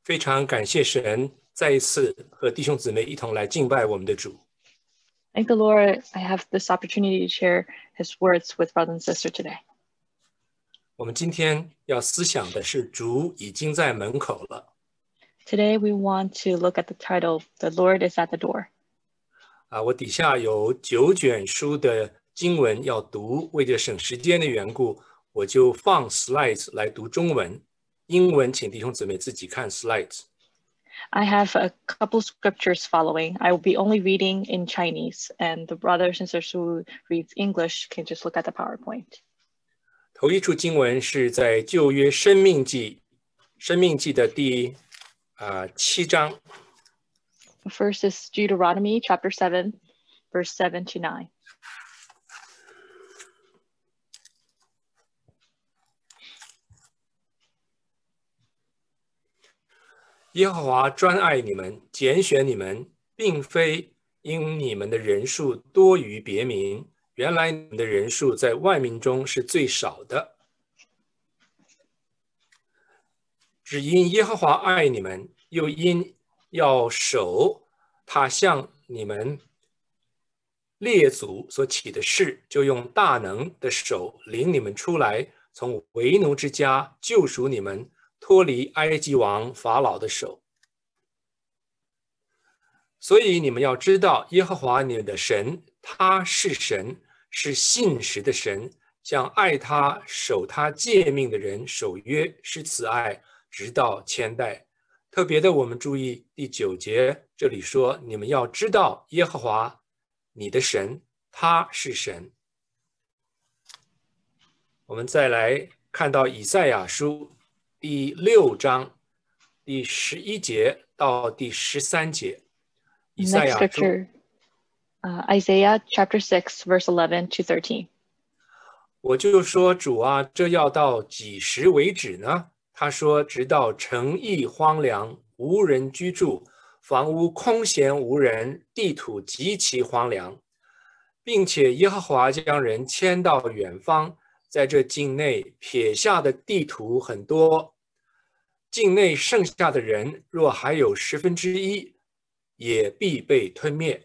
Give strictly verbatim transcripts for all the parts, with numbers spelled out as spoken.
非常感谢神，再一次和弟兄姊妹一同来敬拜我们的主。 Thank the Lord, I have this opportunity to share His words with brother and sister today. 我们今天要思想的是主已经在门口了。 Today we want to look at the title, The Lord is at the door. 啊，我底下有九卷书的经文要读，为着省时间的缘故，我就放 slides 来读中文，英文请弟兄姊妹自己看 slides。 I have a couple scriptures following. I will be only reading in Chinese, and the brothers and sisters who read English can just look at the PowerPoint. 头一处经文是在旧约生命记，生命记的第啊七章。 First is Deuteronomy chapter seven, verse seven to nine. 耶和华专爱你们，拣选你们，并非因你们的人数多于别民，原来你们的人数在万民中是最少的，只因耶和华爱你们，又因要守他向你们列祖所起的誓，就用大能的手领你们出来，从为奴之家救赎你们，脱离埃及王法老的手。所以你们要知道，耶和华你们的神，他是神，是信实的神，向爱他、守他诫命的人守约，是慈爱，直到千代。特别的，我们注意第九节，这里说，你们要知道耶和华你的神，他是神。我们再来看到以赛亚书第六章第十一节到第十三节。以赛 Next 亚书 scripture, uh, Isaiah chapter six, verse eleven to thirteen. 我就说，主啊，这要到几时为止呢？他说，直到城邑荒凉，无人居住，房屋空闲无人，地土极其荒凉，并且耶和华将人迁到远方，在这境内撇下的地图很多，境内剩下的人若还有十分之一，也必被吞灭。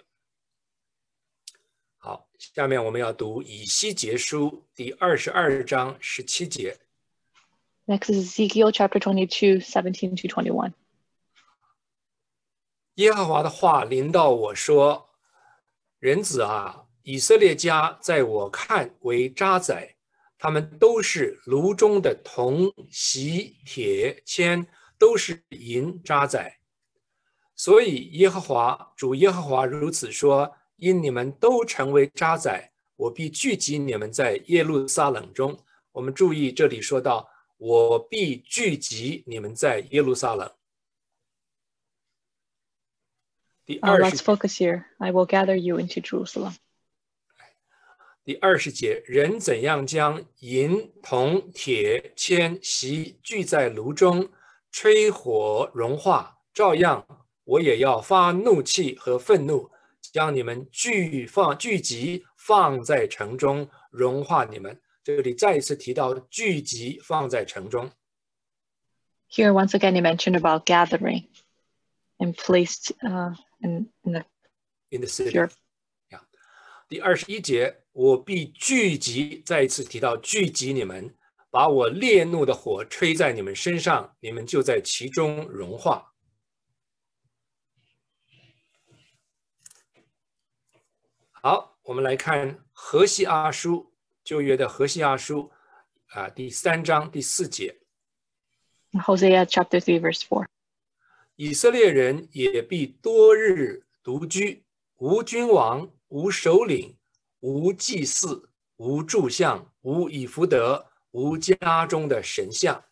好，下面我们要读以西结书第二十二章十七节。 Next is Ezekiel chapter twenty-two, seventeen to twenty-one. 耶和华的话临到我说：“人子啊，以色列家在我看为渣滓，他们都是炉中的铜、锡、铁、铅，都是银渣滓。所以耶和华主耶和华如此说：因你们都成为渣滓，我必聚集你们在耶路撒冷中。”我们注意这里说到，我必聚集你们在耶路撒冷。第 Uh, 二 let's 十 focus here. I will gather you into Jerusalem. 第二十节，人怎样将银、铜、铁、铅、锡聚在炉中，吹火融化，照样我也要发怒气和愤怒，将你们聚放聚集放在城中，融化你们。这里再一次提到聚集放在城中。 Here, once again, you mentioned about gathering and placed uh, in, in the in the city. pure. Yeah. 第二十一节，我必聚集，再一次提到聚集你们，把我烈怒的火吹在你们身上，你们就在其中融化。好，我们来看何西阿书，旧约的何西阿书啊，第三章第四节。 Hosea chapter three, verse four. 以色列人也必多日独居，无君王，无首领，无祭祀，无柱像，无以弗得，无家中的神像。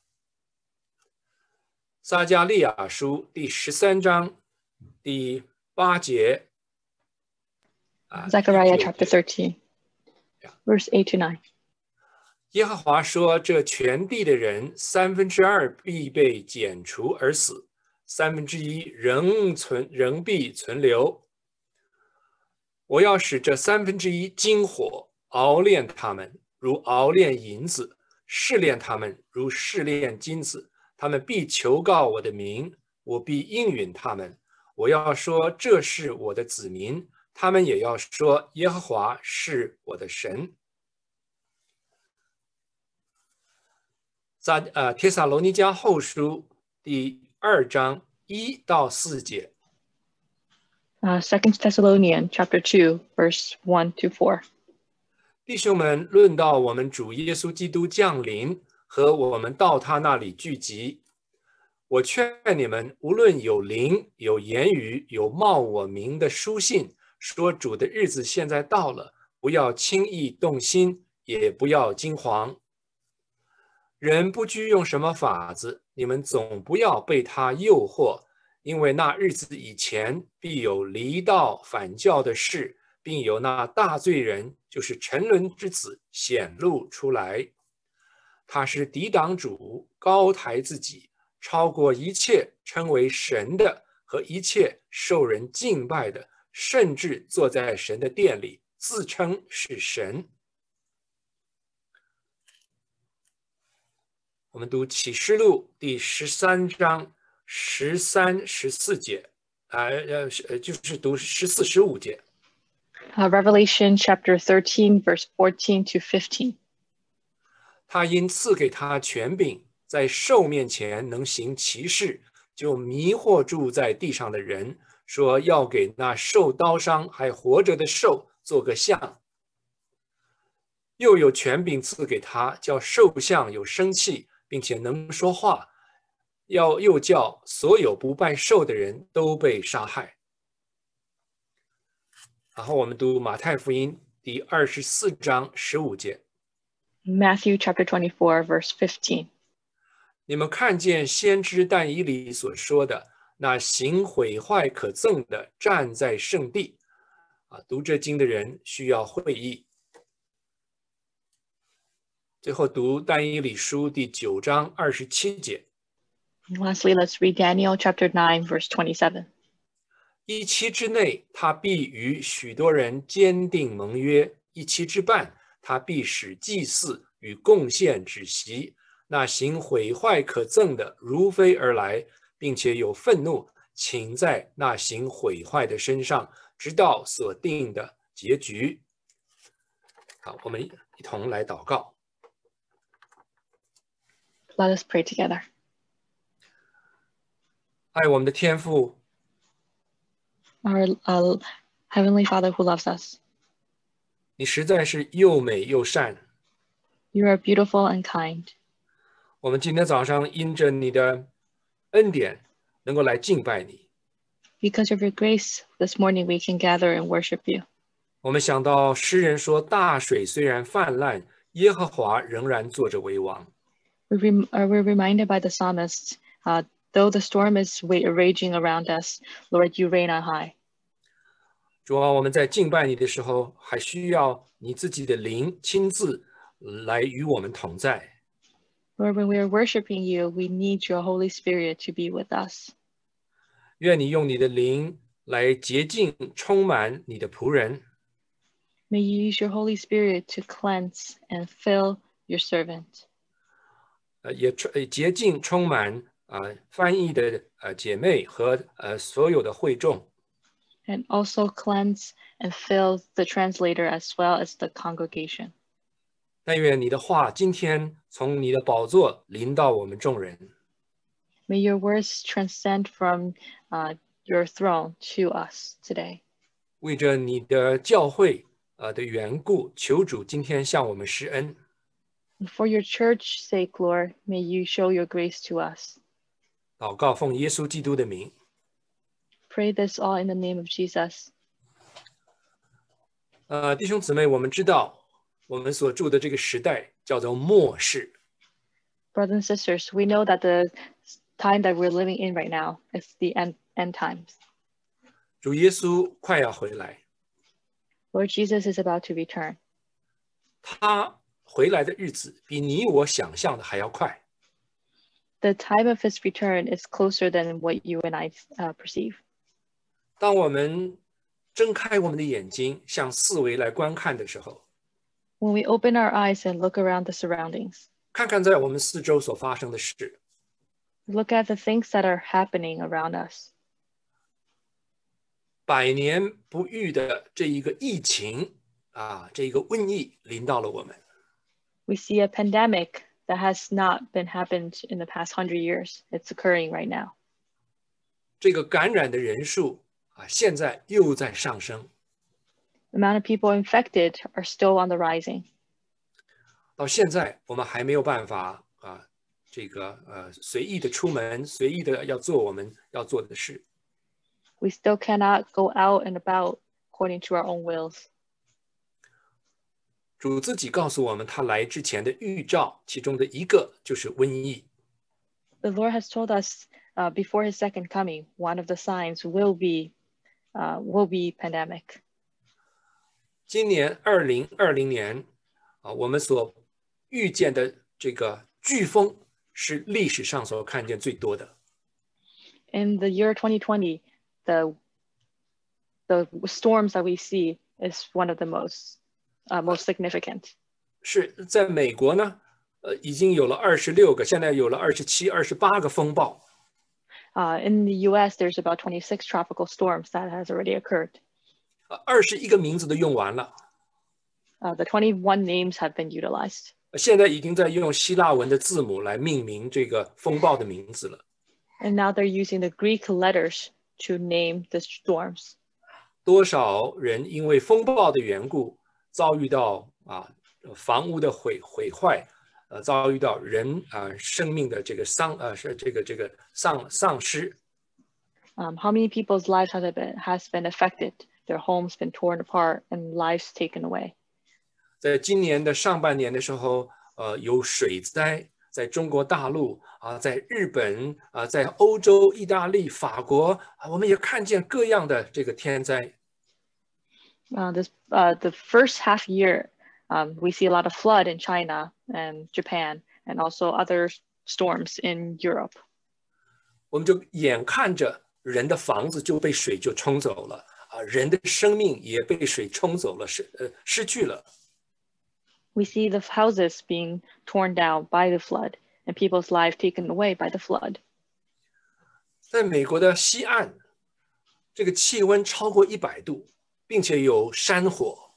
撒迦利亚书第十三章第八节。 Zechariah chapter thirteen, Yeah. verse eight to nine. 耶和华说：“这全地的人三分之二必被剪除而死，三分之一仍存，仍必存留。我要使这三分之一经火熬炼他们，如熬炼银子；试炼他们，如试炼金子。他们必求告我的名， 我必应允他们。我要说这是我的子民，他们也要说耶和华是我的神。在呃帖撒罗尼迦后书第二章一到四节。 Uh, Second Thessalonians chapter two, verse one to four. 弟兄们，论到我们主耶稣基督降临和我们到他那里聚集，我劝你们，无论有灵、有言语、有冒我名的书信，说主的日子现在到了，不要轻易动心，也不要惊惶。人不拘用什么法子，你们总不要被他诱惑，因为那日子以前必有离道反教的事，并有那大罪人，就是沉沦之子显露出来。他是抵挡主，高抬自己，超过一切称为神的和一切受人敬拜的，甚至坐在神的殿里，自称是神。我们读启示录第十三章十三、十四节，啊呃呃，就是读十四、十五节。 Uh, Revelation chapter thirteen, verse fourteen to fifteen. 他因赐给他权柄，在兽面前能行奇事，就迷惑住在地上的人，说要给那受刀伤还活着的兽做个像。又有权柄赐给他，叫兽像有生气，并且能说话，要又叫所有不拜兽的人都被杀害。然后我们读马太福音第二十四章十五节。 Matthew chapter twenty-four, verse fifteen. 你们看见先知但以理所说的，那行毁坏可憎的站在圣地。啊，读这经的人需要会意。最后读但以理书第九章二十七节。 Lastly, let's read Daniel chapter nine, verse twenty-seven. 一期之内，他必与许多人坚定盟约；一期之半，他必使祭祀与贡献止息。那行毁坏可憎的如飞而来，并且有愤怒，请在那行毁坏的身上，直到所定的结局。好，我们一同来祷告。 Let us pray together. 爱我们的天父， Our uh, Heavenly Father who loves us, 你实在是又美又善。 you are beautiful and kind. 我们今天早上因着你的恩典，能够来敬拜你。 Because of your grace, this morning we can gather and worship you. 我们想到诗人说，大水虽然泛滥，耶和华仍然坐着为王。 We're, rem- uh, we're reminded by the psalmist, uh, though the storm is wa- raging around us, Lord, you reign on high. 主啊，我们在敬拜你的时候，还需要你自己的灵亲自来与我们同在。 Lord, when we are worshiping you, we need your Holy Spirit to be with us. 愿你用你的灵来洁净、充满你的仆人。 May you use your Holy Spirit to cleanse and fill your servant. 呃，也呃洁净、充满啊、呃、翻译的呃姐妹和呃所有的会众。 And also cleanse and fill the translator as well as the congregation. 但愿你的话今天从你的宝座临到我们众人。 May your words transcend from uh, your throne to us today. 为着你的教会呃的缘故，求主今天向我们施恩。 And for your church's sake, Lord, may you show your grace to us. 祷告奉耶稣基督的名。 Pray this all in the name of Jesus. 呃，弟兄姊妹，我们知道我们所住的这个时代叫做末世。 Brothers and sisters, we know that the time that we're living in right now is the end, end times. 主耶稣快要回来， Lord Jesus is about to return. 他回来的日子比你我想象的还要快。 The time of his return is closer than what you and I uh, perceive. 当我们睁开我们的眼睛，向四围来观看的时候， When we open our eyes and look around the surroundings, 看看在我们四周所发生的事， Look at the things that are happening around us. 百年不遇的这一个疫情啊，这一个瘟疫临到了我们。 We see a pandemic that has not been happened in the past hundred years. It's occurring right now. 这个感染的人数啊，现在又在上升。 The amount of people infected are still on the rising. 到现在我们还没有办法啊，这个呃随意的出门，随意的要做我们要做的事。 We still cannot go out and about according to our own wills. 主自己告诉我们，他来之前的预兆，其中的一个就是瘟疫。 The Lord has told us uh, before His second coming, one of the signs will be uh, will be pandemic. 今年二零二零年啊，我们所遇见的这个飓风是历史上所看见最多的。 In the year twenty twenty, the the storms that we see is one of the most uh, most significant. 是在美国呢，呃，已经有了二十六个，现在有了二十七、二十八个风暴。 Uh, in the U S, there's about twenty-six tropical storms that has already occurred. 二十一个名字都用完了。 Uh, the twenty-one names have been utilized. 现在已经在用希腊文的字母来命名这个风暴的名字了。 And now they're using the Greek letters to name the storms. 多少人因为风暴的缘故，遭遇到啊房屋的毁毁坏，呃，遭遇到人啊生命的这个丧呃是这个这个丧丧失。 Um, how many people's lives has been has been affected? Their homes been torn apart and lives taken away. 在今年的上半年的时候，呃，有水灾，在中国大陆啊，在日本啊，在欧洲、意大利、法国啊，我们也看见各样的这个天灾。 Uh, this uh, the first half year, um, we see a lot of flood in China and Japan, and also other storms in Europe. 我们就眼看着人的房子就被水就冲走了啊，人的生命也被水冲走了，失呃失去了。 We see the houses being torn down by the flood, and people's lives taken away by the flood. 在美国的西岸，这个气温超过一百度，并且有山火。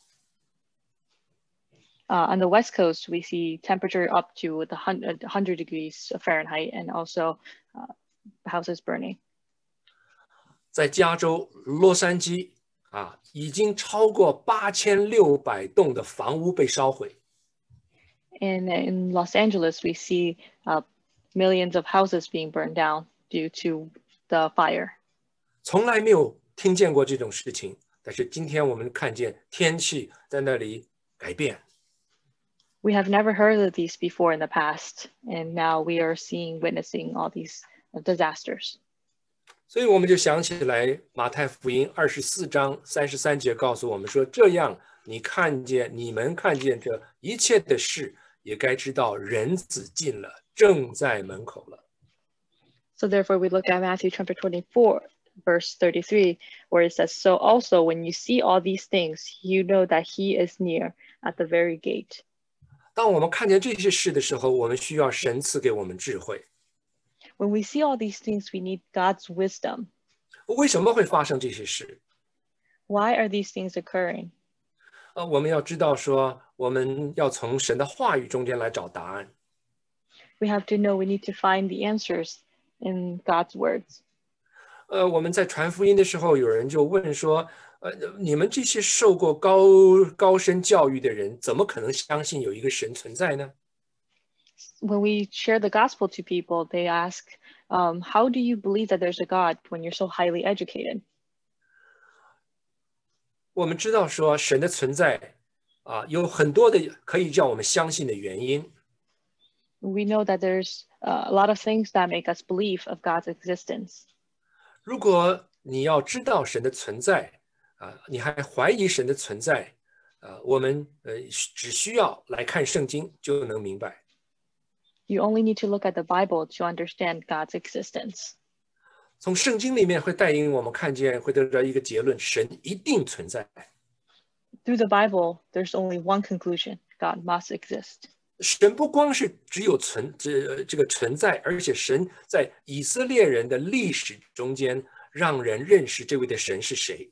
Uh, on the West Coast, we see temperature up to the one hundred degrees Fahrenheit, and also uh, houses burning. 在加州洛杉矶啊，已经超过八千六百栋的房屋被烧毁。 In, in Los Angeles, we see uh, millions of houses being burned down due to the fire. 从来没有听见过这种事情，但是今天我们看见天气在那里改变。 We have never heard of these before in the past, and now we are seeing, witnessing all these disasters. 所以我们就想起来马太福音二十四章三十三节告诉我们说，这样你看见你们看见这一切的事，也该知道人子近了，正在门口了。 So therefore we look at Matthew chapter twenty-four, verse thirty-three, where it says, so also when you see all these things, you know that he is near at the very gate. 当我们看见这些事的时候，我们需要神赐给我们智慧。 When we see all these things, we need God's wisdom. 为什么会发生这些事？ Why are these things occurring? 呃，我们要知道说，我们要从神的话语中间来找答案。 We have to know we need to find the answers in God's words. 呃，我们在传福音的时候，有人就问说，呃，你们这些受过高高深教育的人，怎么可能相信有一个神存在呢？ When we share the gospel to people, they ask, um, how do you believe that there's a God when you're so highly educated? 我们知道说神的存在啊，有很多的可以叫我们相信的原因。 We know that there's uh, a lot of things that make us believe of God's existence. 如果你要知道神的存在啊，你还怀疑神的存在啊，我们呃只需要来看圣经就能明白。 You only need to look at the Bible to understand God's existence. 从圣经里面会带领我们看见，会得到一个结论：神一定存在。 Through the Bible, there's only one conclusion: God must exist. 神不光是只有存这这个存在，而且神在以色列人的历史中间，让人认识这位的神是谁。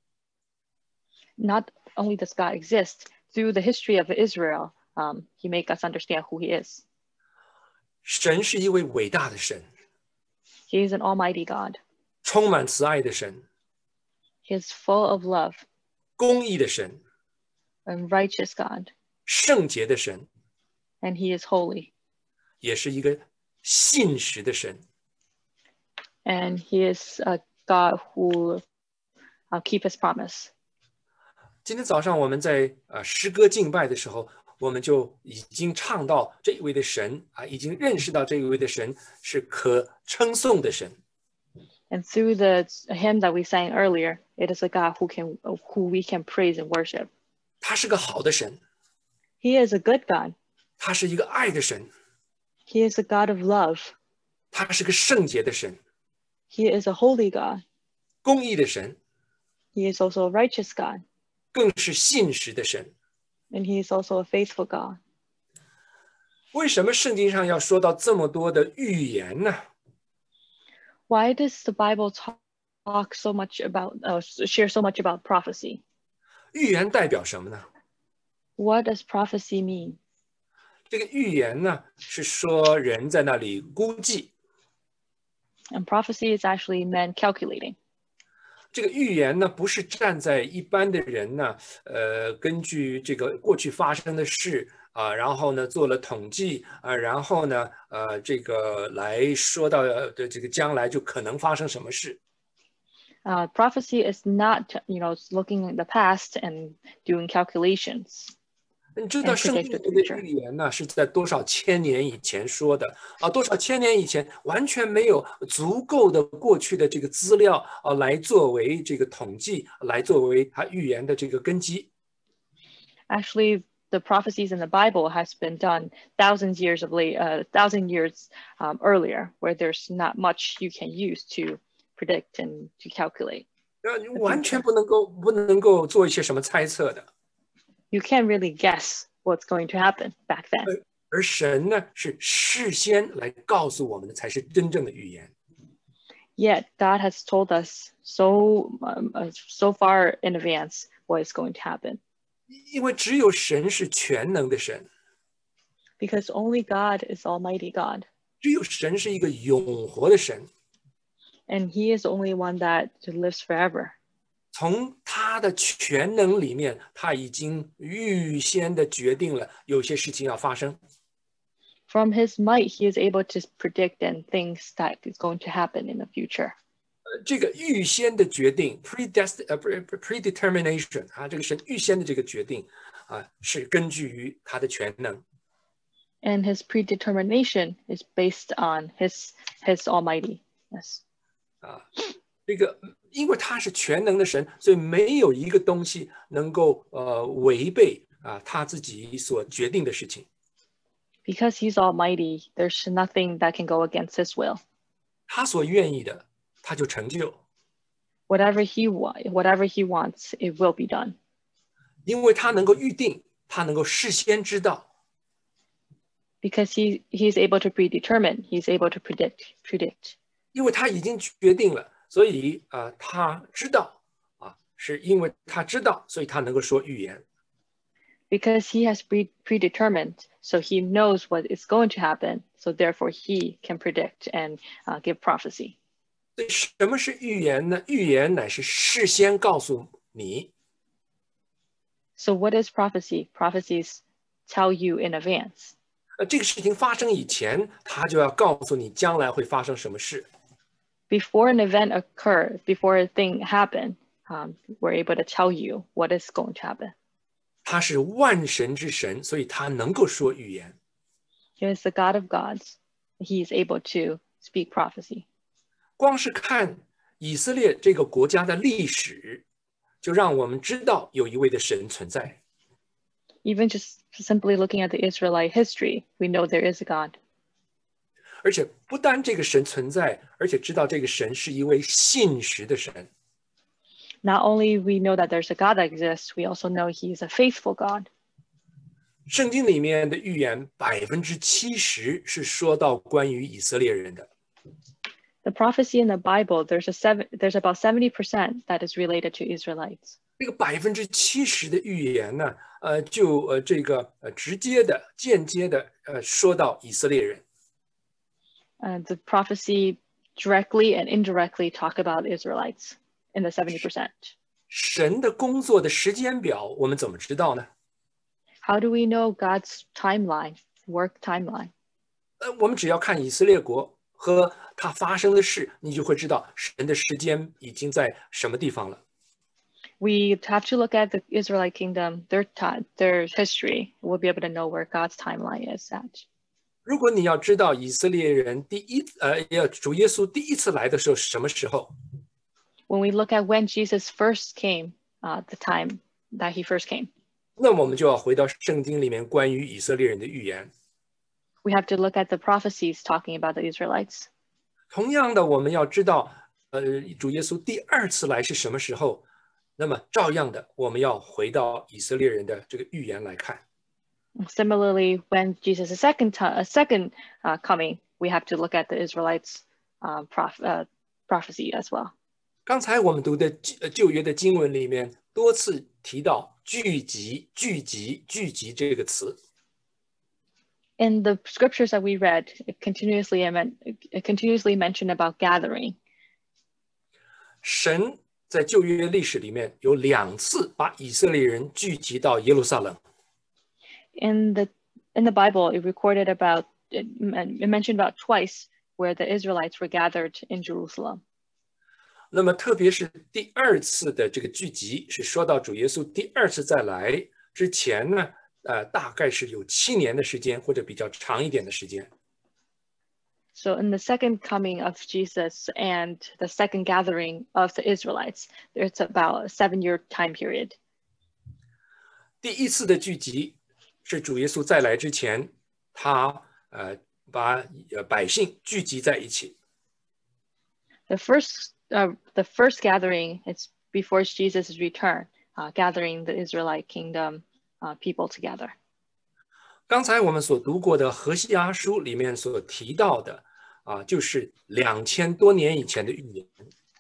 Not only does God exist, through the history of Israel, um, he make us understand who he is. 神是一位伟大的神， He is an almighty God. 充满慈爱的神， He is full of love 公义的神， and righteous God, 圣洁的神， and he is holy. 也是一个信实的神。 And he is a God who uh, keep his promise. 今天早上我们在呃诗歌敬拜的时候，我们就已经唱到这一位的神啊，已经认识到这一位的神是可称颂的神。 And through the hymn that we sang earlier, it is a God who can who we can praise and worship. 他是个好的神， He is a good God. 他是一个爱的神， He is a God of love. 他是个圣洁的神， He is a holy God. 公义的神， He is also a righteous God. 更是信实的神。 And he is also a faithful God. 为什么圣经上要说到这么多的预言呢？ Why does the Bible talk so much about, uh, share so much about prophecy? 预言代表什么呢？ What does prophecy mean? 这个预言呢，是说人在那里估计。 And prophecy is actually men calculating. 这个预言呢，不是站在一般的人呢，呃，根据这个过去发生的事啊，然后呢做了统计啊，然后呢，呃，这个来说到的这个将来就可能发生什么事。 Uh, prophecy is not, you know, looking at the past and doing calculations. 你知道 And 圣 predict 经 the 里的 future. 预言呢，是在多少千年以前说的啊？多少千年以前完全没有足够的过去的这个资料啊，来作为这个统计，来作为他预言的这个根基。 Actually, the prophecies in the Bible has been done thousands years of late, uh, thousand years um, earlier, where there's not much you can use to predict and to calculate. 那你完全不能够不能够做一些什么猜测的。 You can't really guess what's going to happen back then. 而神呢，是事先来告诉我们的，才是真正的预言。 Yet God has told us so um, uh, so far in advance what is going to happen. 因为只有神是全能的神， Because only God is Almighty God. 只有神是一个永活的神。 And he is the only one that lives forever. 从他的全能里面，他已经预先的决定了有些事情要发生。 From his might, he is able to predict and things that is going to happen in the future. 这个预先的决定 predest 呃 predetermination 啊，这个神预先的这个决定啊，是根据于他的全能。 And his predetermination is based on his his almightiness. 啊，这个因为他是全能的神，所以没有一个东西能够呃违背啊他自己所决定的事情。 Because he's almighty, there's nothing that can go against his will. 他所愿意的，他就成就。 Whatever he wa- whatever he wants, it will be done. 因为他能够预定，他能够事先知道。 Because he he's able to predetermine, he's able to predict predict. 因为他已经决定了，所以啊、呃，他知道啊，是因为他知道，所以他能够说预言。 Because he has pre- predetermined, so he knows what is going to happen. So therefore, he can predict and uh, give prophecy. 所以什么是预言呢？预言乃是事先告诉你， So what is prophecy? Prophecies tell you in advance. 呃，这个事情发生以前，他就要告诉你将来会发生什么事。 Before an event occurs, before a thing happens, um, we're able to tell you what is going to happen. 他是万神之神，所以他能够说预言。 He is the God of gods. He is able to speak prophecy. 光是看以色列这个国家的历史，就让我们知道有一位的神存在。 Even just simply looking at the Israelite history, we know there is a God. 而且不单这个神存在，而且知道这个神是一位信实的神。 Not only we know that there's a God that exists, we also know he is a faithful God. 圣经里面的预言百分之七十是说到关于以色列人的。 The prophecy in the Bible, there's a seven, there's about seventy percent that is related to Israelites. 这个百分之七十的预言呢，呃，就呃这个呃直接的、间接的呃说到以色列人。 Uh, the prophecy directly and indirectly talk about Israelites in the seventy percent. 神的工作的时间表，我们怎么知道呢？ How do we know God's timeline, work timeline? 呃，我们只要看以色列国和它发生的事，你就会知道神的时间已经在什么地方了。 We have to look at the Israelite kingdom, their time, their history. We'll be able to know where God's timeline is at. 如果你要知道以色列人第一呃，要主耶稣第一次来的时候是什么时候？ When we look at when Jesus first came, uh, the time that he first came, 那我们就要回到圣经里面关于以色列人的预言。 we have to look at the prophecies talking about the Israelites. 同样的，我们要知道，呃，主耶稣第二次来是什么时候？那么照样的，我们要回到以色列人的这个预言来看。 Similarly, when Jesus' second time, a second uh, coming, we have to look at the Israelites' uh, prof, uh, prophecy as well. 刚才我们读的旧约的经文里面多次提到聚集、聚集、聚集这个词。 In the scriptures that we read, it continuously, it continuously mentioned about gathering. 神在旧约历史里面有两次把以色列人聚集到耶路撒冷。 In the in the Bible, it recorded about it, it mentioned about twice where the Israelites were gathered in Jerusalem. 那么特别是第二次的这个聚集，是说到主耶稣第二次再来之前呢，呃，大概是有七年的时间，或者比较长一点的时间。 So in the second coming of Jesus and the second gathering of the Israelites, it's about a seven-year time period. 第一次的聚集是主耶稣再来之前，他呃把呃百姓聚集在一起。 The first, uh, the first gathering is before Jesus' return, uh, gathering the Israelite kingdom uh, people together. 刚才我们所读过的何西阿书里面所提到的啊，就是两千多年以前的预言。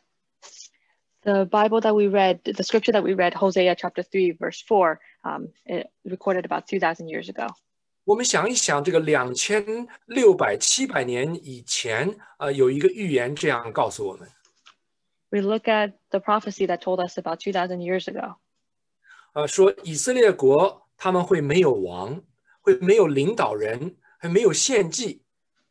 The Bible that we read, the scripture that we read, Hosea chapter three, verse four, um, it recorded about two thousand years ago. 我们想一想，这个两千六百七百年以前，呃，有一个预言这样告诉我们， We look at the prophecy that told us about two thousand years ago. 呃，说以色列国他们会没有王，会没有领导人，还没有献祭。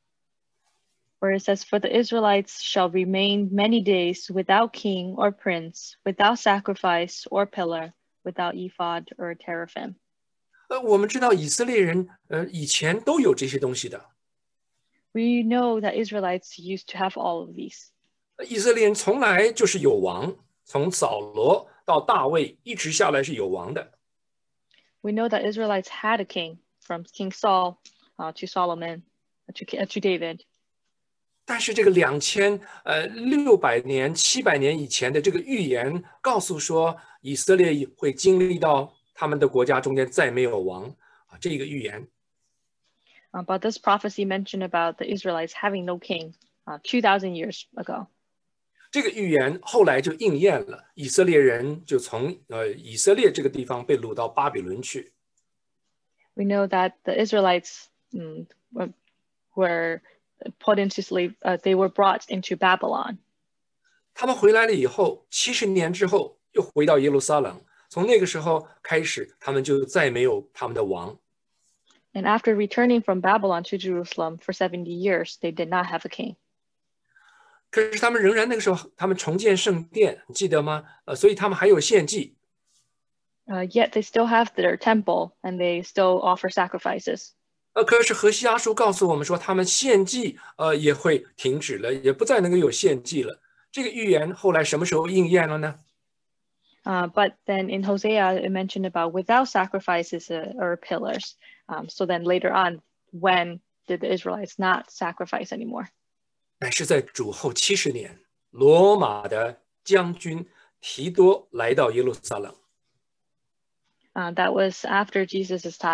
Where it says, for the Israelites shall remain many days without king or prince, without sacrifice or pillar, without ephod or teraphim. 呃，我们知道以色列人，呃，以前都有这些东西的。 We know that Israelites used to have all of these. 以色列人从来就是有王，从扫罗到大卫，一直下来是有王的。 We know that Israelites had a king, from King Saul uh, to Solomon to, uh, to David. 但是这个两千呃六百年、七百年以前的这个预言，告诉说以色列会经历到他们的国家中间再没有王啊，这个预言。 Uh, but this prophecy mentioned about the Israelites having no king uh, two thousand years ago. 这个预言后来就应验了，以色列人就从呃以色列这个地方被掳到巴比伦去。 We know that the Israelites um, were put into slave, uh, they were brought into Babylon. 他们回来了以后，七十年之后又回到耶路撒冷。从那个时候开始，他们就再没有他们的王。 And after returning from Babylon to Jerusalem for seventy years, they did not have a king. 可是他们仍然那个时候，他们重建圣殿，记得吗？呃，所以他们还有献祭。 Uh, yet they still have their temple and they still offer sacrifices. 呃，可是何西阿书告诉我们说，他们献祭呃也会停止了，也不再能够有献祭了。这个预言后来什么时候应验了呢？ Uh, but then in Hosea, it mentioned about without sacrifices uh, or pillars. Um, so then later on, when did the Israelites not sacrifice anymore? 乃是在主后七十年，罗马的将军提多来到耶路撒冷。 Uh, that was after Jesus' time.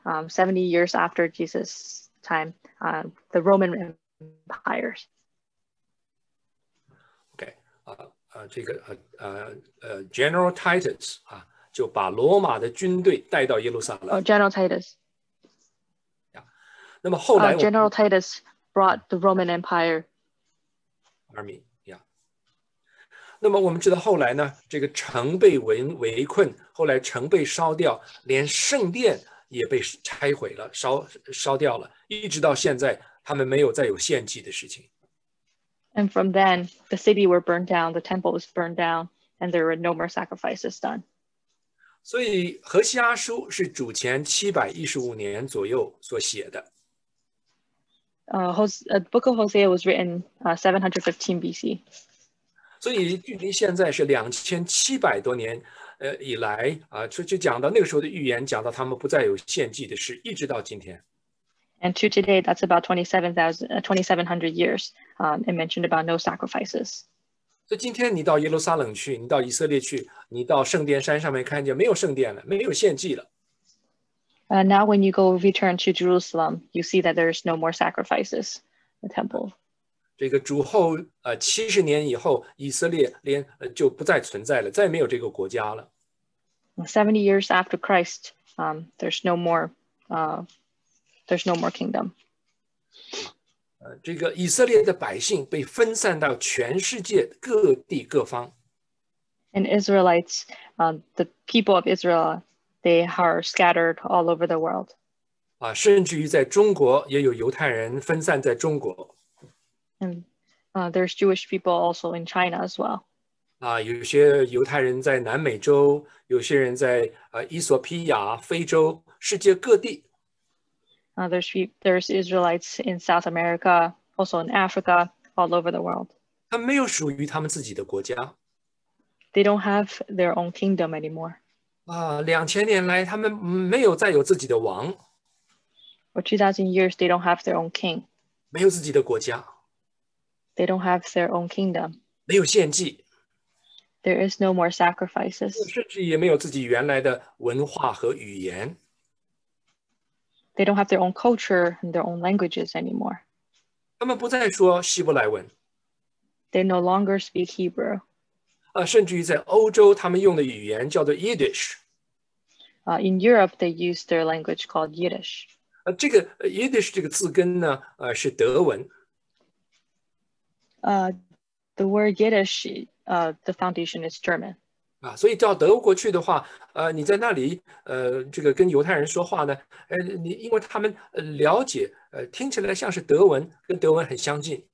um, seventy years after Jesus' time, uh, the Roman empires. OK 啊、呃、呃，这个呃呃呃 General Titus 啊，就把罗马的军队带到耶路撒冷。 Oh, General Titus. 那么后 Uh, 来我 General Titus brought the Roman Empire. army 呀、yeah. 那么我们知道后来呢，这个城被围围困，后来城被烧掉，连圣殿也被拆毁了，烧烧掉了，一直到现在，他们没有再有献祭的事情。 And from then, the city were burned down, the temple was burned down, and there were no more sacrifices done. 所以何西阿书是主前七百一十五年左右所写的。 Uh, Hos- uh, the book of Hosea was written uh, seven hundred fifteen B C. 所以距离现在是两千七百多年，呃以来啊，就就讲到那个时候的预言，讲到他们不再有献祭的事，一直到今天。 And to today, that's about twenty-seven thousand, uh, twenty-seven hundred years. Um, it mentioned about no sacrifices. 所以今天你到耶路撒冷去，你到以色列去，你到圣殿山上面看见没有圣殿了，没有献祭了。 Uh, now, when you go return to Jerusalem, you see that there's no more sacrifices in the temple. 这个主后呃七十年以后，以色列连呃就不再存在了，再没有这个国家了。 seventy years after Christ, um, there's no more, uh, there's no more kingdom. 呃，这个以色列的百姓被分散到全世界各地各方。 And Israelites, uh, the people of Israel, they are scattered all over the world. 啊，甚至于在中国也有犹太人分散在中国。 And uh, there's Jewish people also in China as well. 啊，有些犹太人在南美洲，有些人在呃伊索比亚、非洲，世界各地。 Uh, there's there's Israelites in South America, also in Africa, all over the world. 他们没有属于他们自己的国家。 They don't have their own kingdom anymore. 啊，两千年来，他们没有再有自己的王， For two thousand years, they don't have their own king. 没有自己的国家， They don't have their own kingdom. 没有献祭， There is no more sacrifices. 甚至也没有自己原来的文化和语言。 They don't have their own culture and their own languages anymore. 他们不再说希伯来文， They no longer speak Hebrew. 啊，甚至于在欧洲，他们用的语言叫做 Yiddish。 Uh, in Europe, they use their language called Yiddish. 呃，这个 Yiddish 这个字根呢，呃，是德文。 Uh, the word Yiddish, uh, the foundation is German. 啊，所以到德国去的话，呃，你在那里，呃，这个跟犹太人说话呢，呃，你因为他们呃了解，呃，听起来像是德文，跟德文很相近。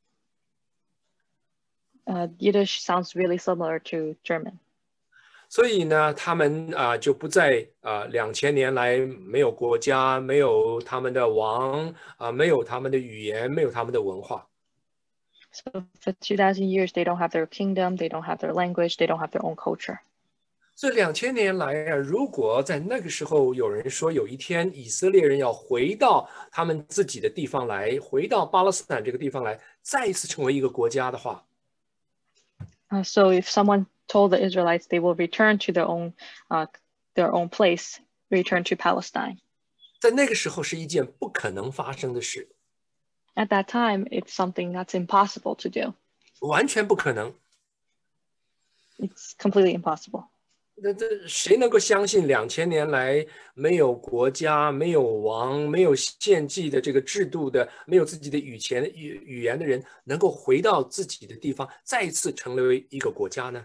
Uh, Yiddish sounds really similar to German. 所以呢，他们啊、呃、就不再啊两千年来没有国家，没有他们的王啊、呃，没有他们的语言，没有他们的文化。 So for two thousand years, they don't have their kingdom, they don't have their language, they don't have their own culture. 这两千年来啊，如果在那个时候有人说有一天以色列人要回到他们自己的地方来，回到巴勒斯坦这个地方来，再一次成为一个国家的话， Uh, so if someone told the Israelites they will return to their own, uh, their own place, return to Palestine, 在那个时候是一件不可能发生的事， at that time, it's something that's impossible to do. 完全不可能。 It's completely impossible. 那这谁能够相信两千年来没有国家、没有王、没有献祭的这个制度的、没有自己的语言语语言的人，能够回到自己的地方，再一次成为一个国家呢？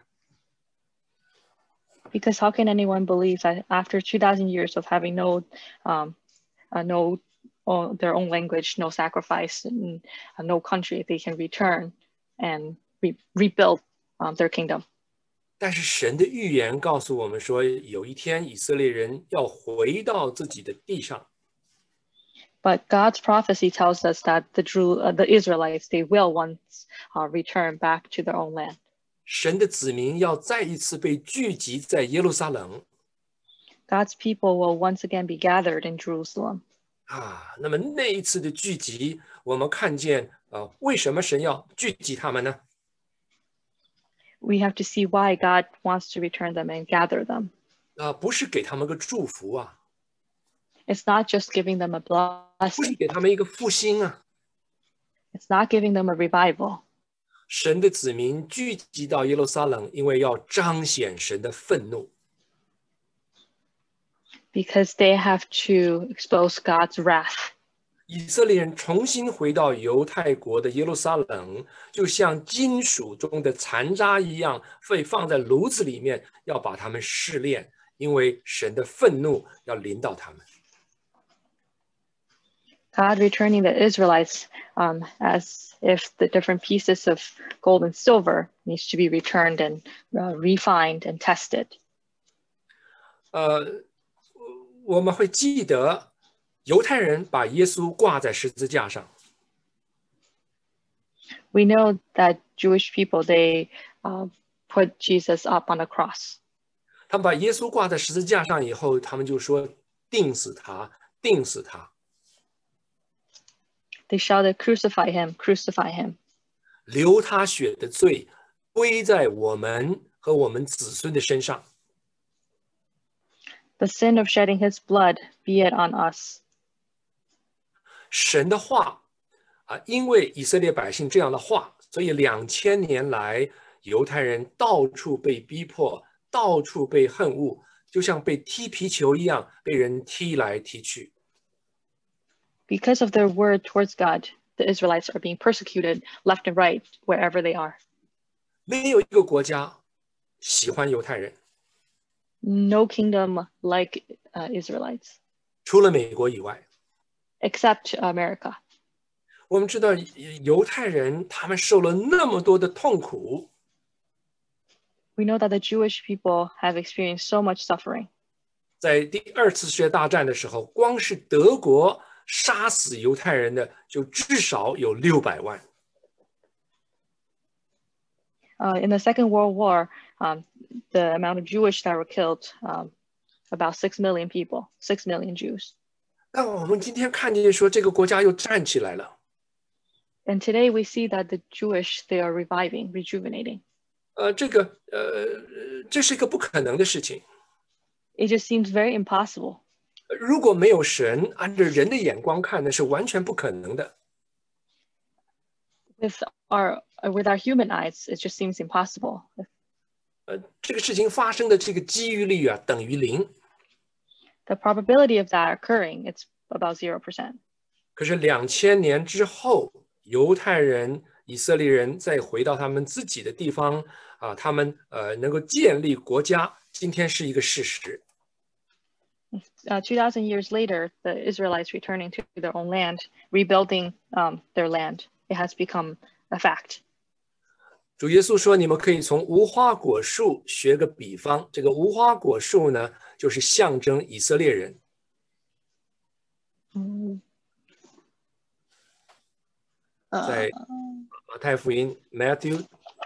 Because how can anyone believe that after two thousand years of having no, um, uh, no, uh, their own language, no sacrifice, and uh, no country, they can return and re rebuild um, their kingdom? 但是神的预言告诉我们说，有一天以色列人要回到自己的地上。 But God's prophecy tells us that the Jew, uh, the Israelites, they will once uh, return back to their own land. 神的子民要再一次被聚集在耶路撒冷。 God's people will once again be gathered in Jerusalem. 啊，那么那一次的聚集，我们看见啊，为什么神要聚集他们呢？ We have to see why God wants to return them and gather them. 啊，不是给他们个祝福啊， It's not just giving them a 不是 blessing. 给他们一个复兴啊。 It's not giving them a revival. 神的子民聚集到耶路撒冷，因为要彰显神的愤怒。 Because they have to expose God's wrath. 以色列人重新回到犹太国的耶路撒冷，就像金属中的残渣一样，被放在炉子里面，要把他们试炼，因为神的愤怒要临到他们。 God returning the Israelites um, as if the different pieces of gold and silver needs to be returned and uh, refined and tested. 呃，我们会记得犹太人把耶稣挂在十字架上。 We know that Jewish people, they uh, put Jesus up on a cross. 他们把耶稣挂在十字架上以后，他们就说：“钉死他，钉死他。” They shouted, "Crucify him, crucify him." 流他血的罪归在我们和我们子孙的身上。 The sin of shedding his blood, be it on us. 神的话啊，因为以色列百姓这样的话，所以两千年来，犹太人到处被逼迫，到处被恨恶，就像被踢皮球一样，被人踢来踢去。 Because of their word towards God, the Israelites are being persecuted left and right, wherever they are. 没有一个国家喜欢犹太人， No kingdom like uh, Israelites, 除了美国以外。 except America. 我们知道犹太人他们受了那么多的痛苦， We know that the Jewish people have experienced so much suffering. 在第二次世界大战的时候，光是德国杀死犹太人的就至少有六百万。 Uh, in the Second World War, um, the amount of Jewish that were killed, um, about six million people, six million Jews. 那我们今天看见说这个国家又站起来了， And today we see that the Jewish, they are reviving, rejuvenating. 呃，这个呃，这是一个不可能的事情。 It just seems very impossible. 如果没有神，按照人的眼光看，那是完全不可能的。 With our, with our human eyes, it just seems impossible. 呃，这个事情发生的这个几率率啊，等于零。 The probability of that occurring, it's about zero percent. 可是两千年之后，犹太人、以色列人再回到他们自己的地方啊，他们呃能够建立国家，今天是一个事实。 Uh, two thousand years later, the Israelites returning to their own land, rebuilding um, their land, it has become a fact. 主耶稣说：“你们可以从无花果树学个比方。这个无花果树呢，就是象征以色列人。 Mm. 在 Uh, 马太福音 Matthew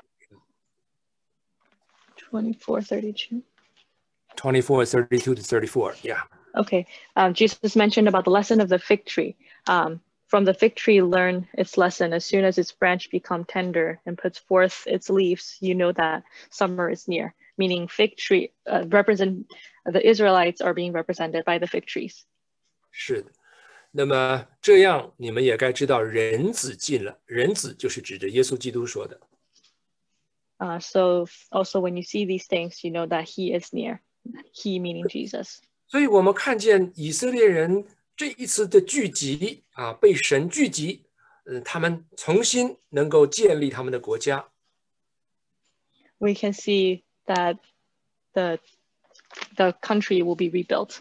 twenty-four thirty-two. twenty-four thirty-two to thirty-four. Yeah. Okay. Um, Jesus mentioned about the lesson of the fig tree. Um, from the fig tree, learn its lesson. As soon as its branch become tender and puts forth its leaves, you know that summer is near. Meaning fig tree uh, represent the Israelites are being represented by the fig trees. 是的。那么这样你们也该知道，人子近了。人子就是指着耶稣基督说的。 Uh, so also when you see these things, you know that he is near. He meaning Jesus. 所以我们看见以色列人这一次的聚集啊，被神聚集，嗯，他们重新能够建立他们的国家。 We can see that the the country will be rebuilt.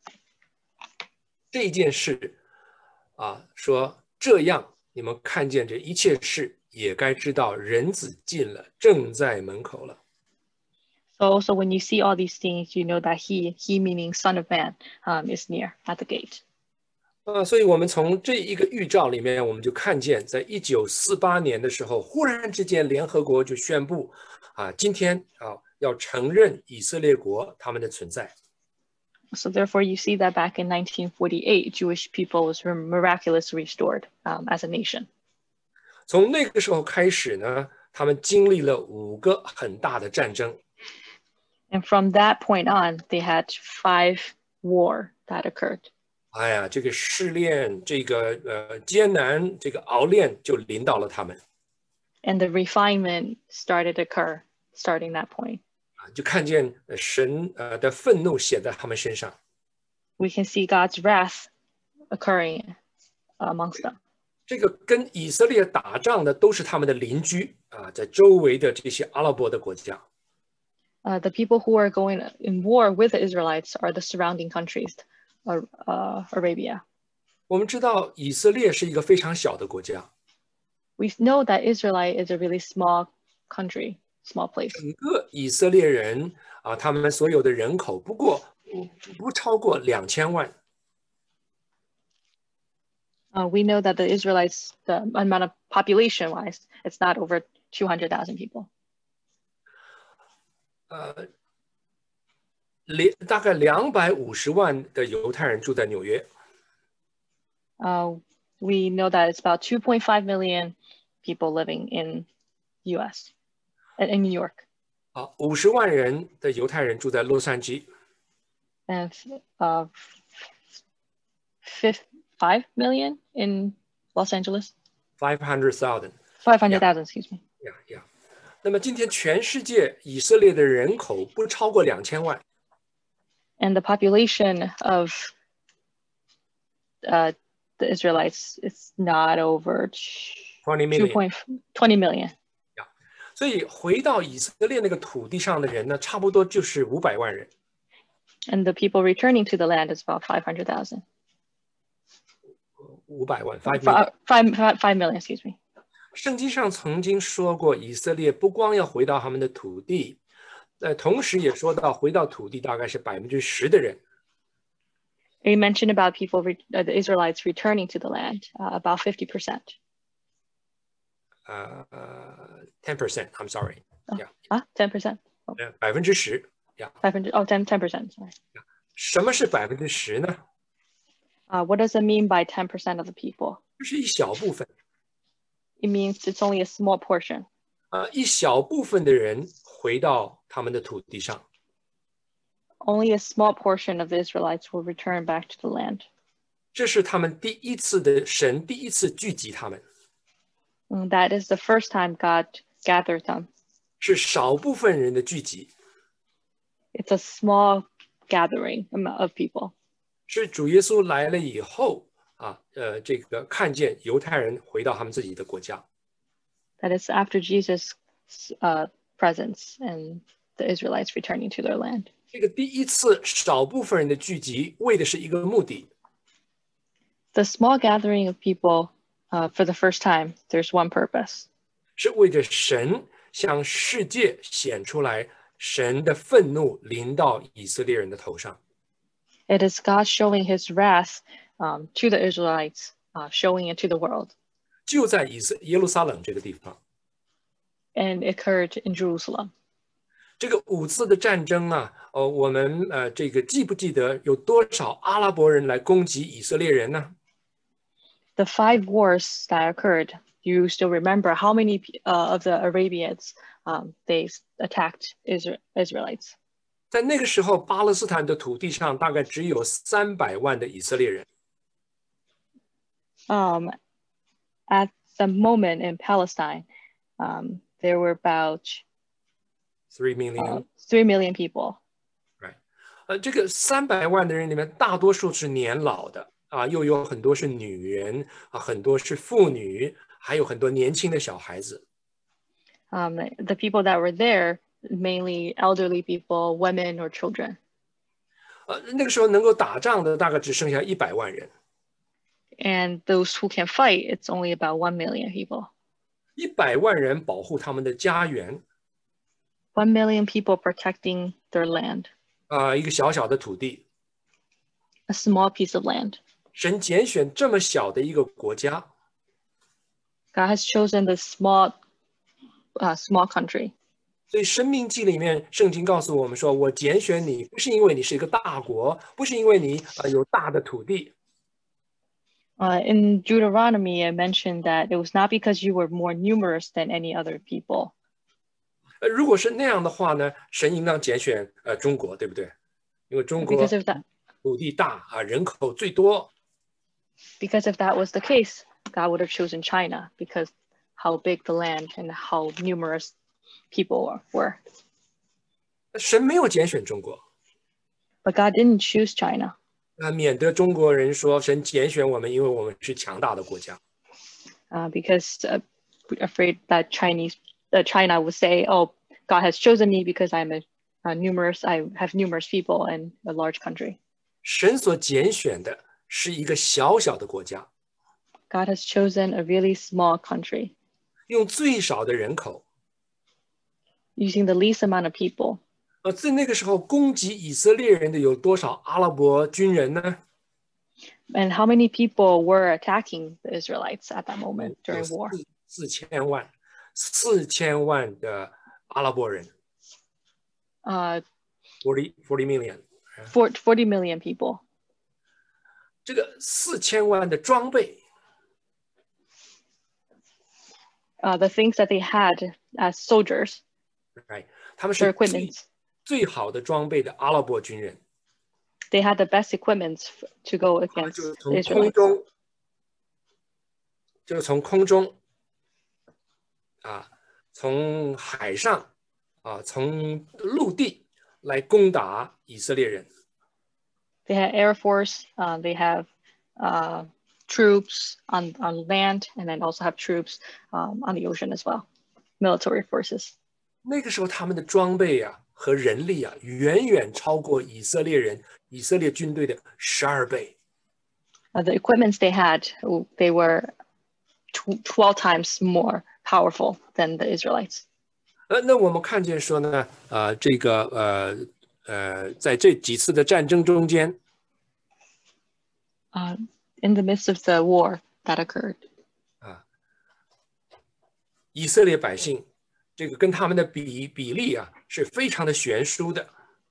这件事啊，说这样你们看见这一切事，也该知道人子近了，正在门口了。 So also when you see all these things, you know that he, he meaning Son of Man, um, is near at the gate. 啊，所以我们从这一个预兆里面，我们就看见，在一九四八年的时候，忽然之间，联合国就宣布，啊，今天啊要承认以色列国他们的存在。 So therefore, you see that back in nineteen forty-eight, Jewish people was miraculously restored um, as a nation. 从那个时候开始呢，他们经历了五个很大的战争。 And from that point on, they had five war that occurred. 哎呀，这个试炼，这个呃艰难，这个熬炼就临到了他们。 And the refinement started to occur, starting that point. 啊，就看见神呃的愤怒显在他们身上。 We can see God's wrath occurring amongst them. 这个跟以色列打仗的都是他们的邻居啊，在周围的这些阿拉伯的国家。 Uh, the people who are going in war with the Israelites are the surrounding countries, uh, uh, Arabia. 我们知道以色列是一个非常小的国家。 We know that Israelite is a really small country, small place. 整个以色列人啊，他们所有的人口不过不超过两千万。 Uh, we know that the Israelites, the amount of population-wise, it's not over two hundred thousand people. 呃，两大概两百五十万的犹太人住在纽约。 Uh, we know that it's about two point five million people living in U S, in New York. 啊，五十万人的犹太人住在洛杉矶。 And uh, five million in Los Angeles. Five hundred thousand. Five hundred thousand, excuse me. Yeah, yeah. 那么今天全世界以色列的人口不超过两千万。 And the population of uh, the Israelites is not over twenty million. twenty million. Yeah. 所以回到以色列那个土地上的人呢，差不多就是五百万人。 And the people returning to the land is about five hundred thousand. 五百万 five million. Five, five, five million, excuse me. 圣经上曾经说过，以色列不光要回到他们的土地，呃，同时也说到回到土地大概是百分之十的人。 He mentioned about people, uh, the Israelites returning to the land, uh, about fifty percent. Uh, ten percent. I'm sorry. Oh, Yeah. Ah, ten percent. 百分之十。Yeah. Five hundred. Oh, ten, ten percent. Sorry. 什么是百分之十呢？ Uh, what does it mean by ten percent of the people? 就是一小部分。 It means it's only a small portion. 啊，一小部分的人回到他们的土地上。 Only a small portion of the Israelites will return back to the land. 这是他们第一次的神第一次聚集他们。 And that is the first time God gathered them. 是少部分人的聚集。 It's a small gathering of people. 是主耶稣来了以后啊，呃，这个看见犹太人回到他们自己的国家。 That is after Jesus' uh, presence and the Israelites returning to their land. 这个第一次少部分人的聚集，为的是一个目的。 The small gathering of people uh, for the first time, there's one purpose. 是为着神向世界显出来，神的愤怒临到以色列人的头上。 It is God showing his wrath um, to the Israelites, uh, showing it to the world. 就在以色耶路撒冷这个地方。 And it occurred in Jerusalem. 这个五次的战争啊，呃，我们呃，这个记不记得有多少阿拉伯人来攻击以色列人呢？ The five wars that occurred, you still remember how many uh, of the Arabians um, they attacked Isra Israelites? 在那个时候，巴勒斯坦的土地上大概只有三百万的以色列人。 Um, at the moment in Palestine, um, there were about three million. Uh, three million people. Right. 呃，这个三百万的人里面，大多数是年老的啊，又有很多是女人啊，很多是妇女，还有很多年轻的小孩子。 Um, the people that were there, mainly elderly people, women or children. 呃，那个时候能够打仗的大概只剩下一百万人。 And those who can fight, it's only about one million people. 一百万人保护他们的家园。 One million people protecting their land. 啊、呃，一个小小的土地。 A small piece of land. 神拣选这么小的一个国家。 God has chosen this small, uh, small country. 所以《申命记》里面，圣经告诉我们说：“我拣选你，不是因为你是一个大国，不是因为你呃有大的土地。” Uh, in Deuteronomy, I mentioned that it was not because you were more numerous than any other people. 呃，如果是那样的话呢，神应当拣选呃中国，对不对？因为中国 Because of that, 土地大啊，人口最多。 Because if that was the case, God would have chosen China because how big the land and how numerous people were. 神没有拣选中国。 But God didn't choose China. 那免得中国人说神拣选我们，因为我们是强大的国家。 Uh, because uh, afraid that Chinese, uh, China would say, "Oh, God has chosen me because I'm a, a numerous. I have numerous people and a large country." 神所拣选的是一个小小的国家。 God has chosen a really small country. 用最少的人口。 Using the least amount of people. 呃，在那个时候攻击以色列人的有多少阿拉伯军人呢？ And how many people were attacking the Israelites at that moment during war? 四千万，四千万的阿拉伯人。 Uh, forty forty million. forty million people. 这个四千万的装备。 Uh, the things that they had as soldiers. Right. 他们是 equipment. 最好的装备的阿拉伯军人。 They had the best equipment to go against the 从 Israelites. 空中，就是从空中，啊，从海上，啊，从陆地来攻打以色列人。 They had air force. Uh, they have uh, troops on on land, and then also have troops um, on the ocean as well, military forces. 那个时候他们的装备啊和人力啊，远远超过以色列人、以色列军队的十二倍。 Uh, the equipments they had, they were twelve times more powerful than the Israelites. 呃，那我们看见说呢，呃，这个呃呃，在这几次的战争中间， uh, in the midst of the war that occurred, 啊，以色列百姓。这个跟他们的比比例啊是非常的悬殊的。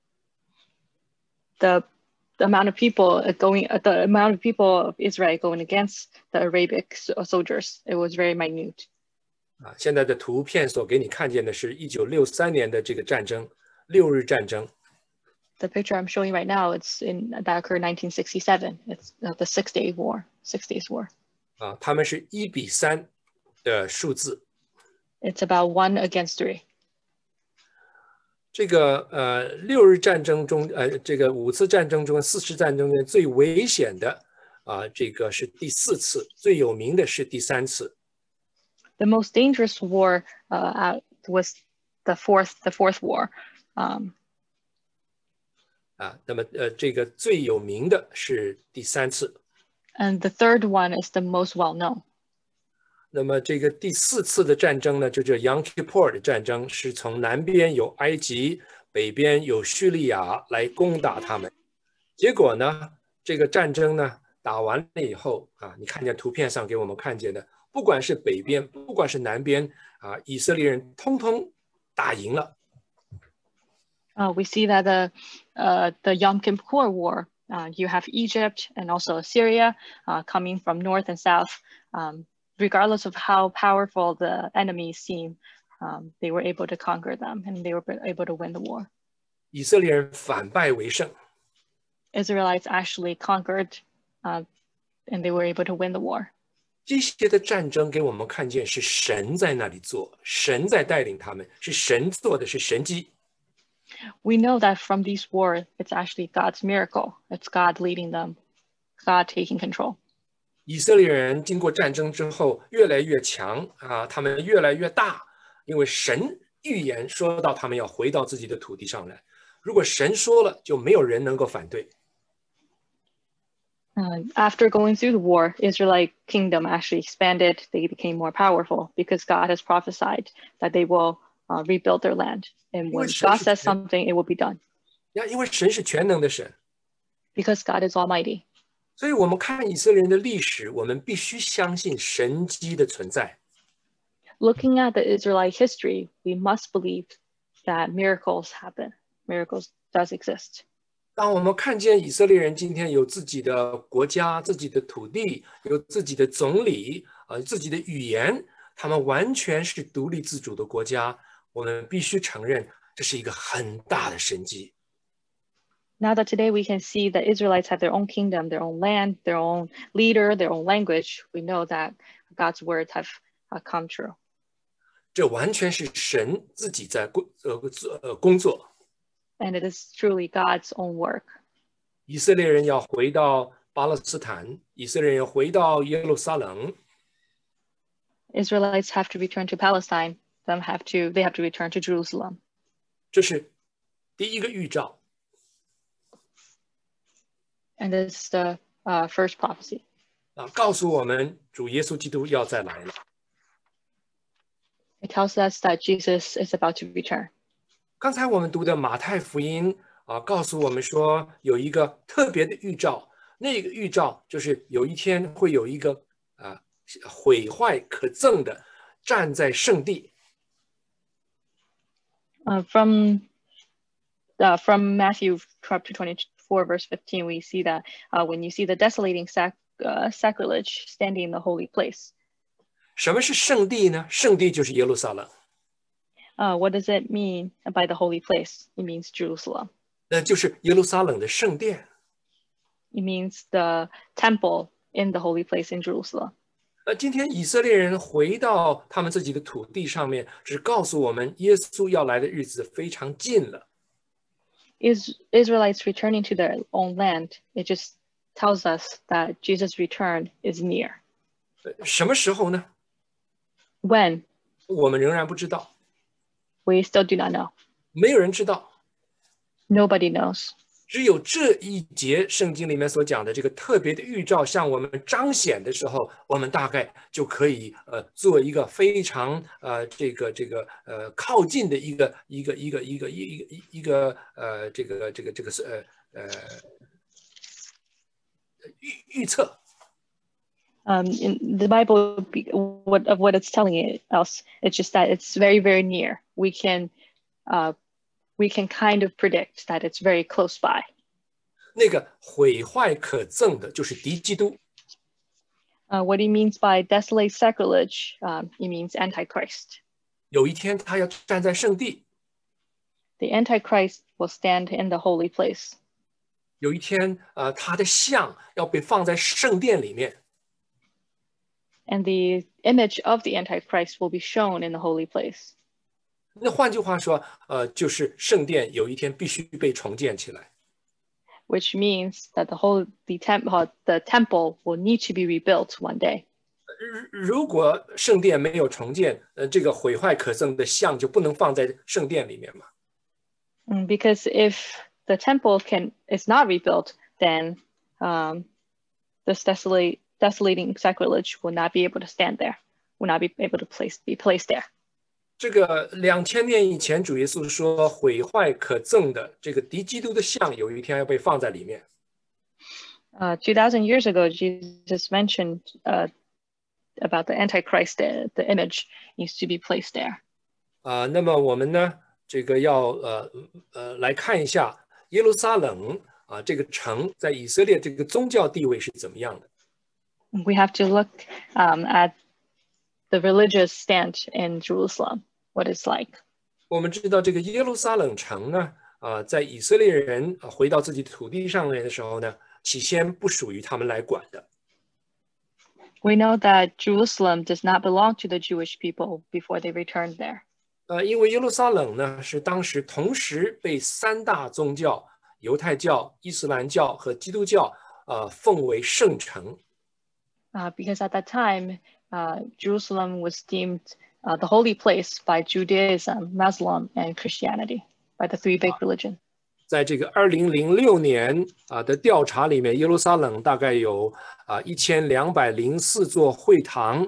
The the amount of people going, the amount of people of Israel going against the Arabic soldiers, it was very minute. 啊，现在的图片所给你看见的是一九六三年的这个战争，六日战争。 The picture I'm showing right now, it's in that occurred nineteen sixty-seven. It's the Six Day War, Six Days War. 啊，他们是一比三的数字。 It's about one against three. 这个呃六日战争中，呃这个五次战争中，四次战争中最危险的啊、呃，这个是第四次，最有名的是第三次。 The most dangerous war uh, was the fourth, the fourth war. Um, 啊，那么呃这个最有名的是第三次。 And the third one is the most well known. 那么这个第四次的战争呢，就叫 Yom Kippur 的战争，是从南边有埃及，北边有叙利亚来攻打他们。结果呢，这个战争呢打完了以后啊，你看见图片上给我们看见的，不管是北边，不管是南边啊，以色列人通通打赢了。 Uh, we see that the uh, the Yom Kippur War, uh, you have Egypt and also Syria uh, coming from north and south. Um, regardless of how powerful the enemies seem, um, they were able to conquer them and they were able to win the war. 以色列人反败为胜。 Israelites actually conquered, uh, and they were able to win the war. 这些的战争给我们看见是神在那里做，神在带领他们，是神做的，是神迹。 We know that from these wars, it's actually God's miracle. It's God leading them, God taking control. 以色列人经过战争之后越来越强啊，他们越来越大，因为神预言说到他们要回到自己的土地上来。如果神说了，就没有人能够反对。 Uh, after going through the war, Israelite kingdom actually expanded. They became more powerful because God has prophesied that they will uh, rebuild their land. And when God says something, it will be done. 呀，因为神是全能的神。 Because God is almighty. 所以我们看以色列人的历史，我们必须相信神迹的存在。 Looking at the Israelite history, we must believe that miracles happen. Miracles does exist. 当我们看见以色列人今天有自己的国家、自己的土地、有自己的总理、呃自己的语言，他们完全是独立自主的国家，我们必须承认这是一个很大的神迹。 Now that today we can see that Israelites have their own kingdom, their own land, their own leader, their own language, we know that God's words have uh, come true. 这完全是神自己在工呃呃工作。 And it is truly God's own work. 以色列人要回到巴勒斯坦，以色列人要回到耶路撒冷。 Israelites have to return to Palestine. Them have to, they have to return to Jerusalem. 这是第一个预兆。 And this is the uh, first prophecy. 啊，告诉我们主耶稣基督要再来了。 It tells us that Jesus is about to return. 刚才我们读的马太福音啊，告诉我们说有一个特别的预兆，那个预兆就是有一天会有一个啊毁坏可憎的站在圣地。 Uh, from uh, from Matthew chapter twenty-four, verse fifteen, we see that uh, when you see the desolating sac uh, sacrilege standing in the holy place. 什么是圣地呢？圣地就是耶路撒冷。 Uh, what does it mean by the holy place? It means Jerusalem. 那就是耶路撒冷的圣殿。 It means the temple in the holy place in Jerusalem. 呃，今天以色列人回到他们自己的土地上面，只告诉我们耶稣要来的日子非常近了。 Is Israelites returning to their own land? It just tells us that Jesus' return is near. 什么时候呢？ When? 我们仍然不知道。 We still do not know. 没有人知道。 Nobody knows. 只有这一节圣经里面所讲的这个特别的预兆向我们彰显的时候，我们大概就可以呃做一个非常呃这个这个呃靠近的一个一个一个一个一个一个呃这个这个这个是呃呃预预测。 Um, in the Bible, what of what it's telling us, it's just that it's very, very near. We can, uh, we can kind of predict that it's very close by. 那个毁坏可憎的，就是敌基督。 Uh, what he means by desolate sacrilege, um, he means Antichrist. 有一天他要站在圣地。 The Antichrist will stand in the holy place. 有一天，呃，他的像要被放在圣殿里面。 And the image of the Antichrist will be shown in the holy place. 那换句话说，呃，就是圣殿有一天必须被重建起来。 Which means that the whole the temple the temple will need to be rebuilt one day. 如果圣殿没有重建，呃，这个毁坏可憎的像就不能放在圣殿里面嘛。 Because if the temple can is not rebuilt, then um, this desolate desolating sacrilege will not be able to stand there, will not be able to place be placed there. 这个两千年以前，主耶稣说毁坏可憎的这个敌基督的像，有一天要被放在里面。 Uh, two thousand years ago, Jesus mentioned uh, about the Antichrist, the, the image needs to be placed there. 啊、呃，那么我们呢，这个要呃呃来看一下耶路撒冷啊、呃、这个城在以色列这个宗教地位是怎么样的。 We have to look um, at the religious stand in Jerusalem, what it's like. 我们知道这个耶路撒冷城呢，啊、呃，在以色列人啊回到自己土地上面的时候呢，起先不属于他们来管的。 We know that Jerusalem does not belong to the Jewish people before they returned there. 呃，因为耶路撒冷呢是当时同时被三大宗教——犹太教、伊斯兰教和基督教呃奉为圣城。 Uh, because at that time, uh, Jerusalem was deemed uh, the holy place by Judaism, Muslim, and Christianity, by the three big religions. 在这个二零零六年啊的调查里面，耶路撒冷大概有啊一千两百零四座会堂。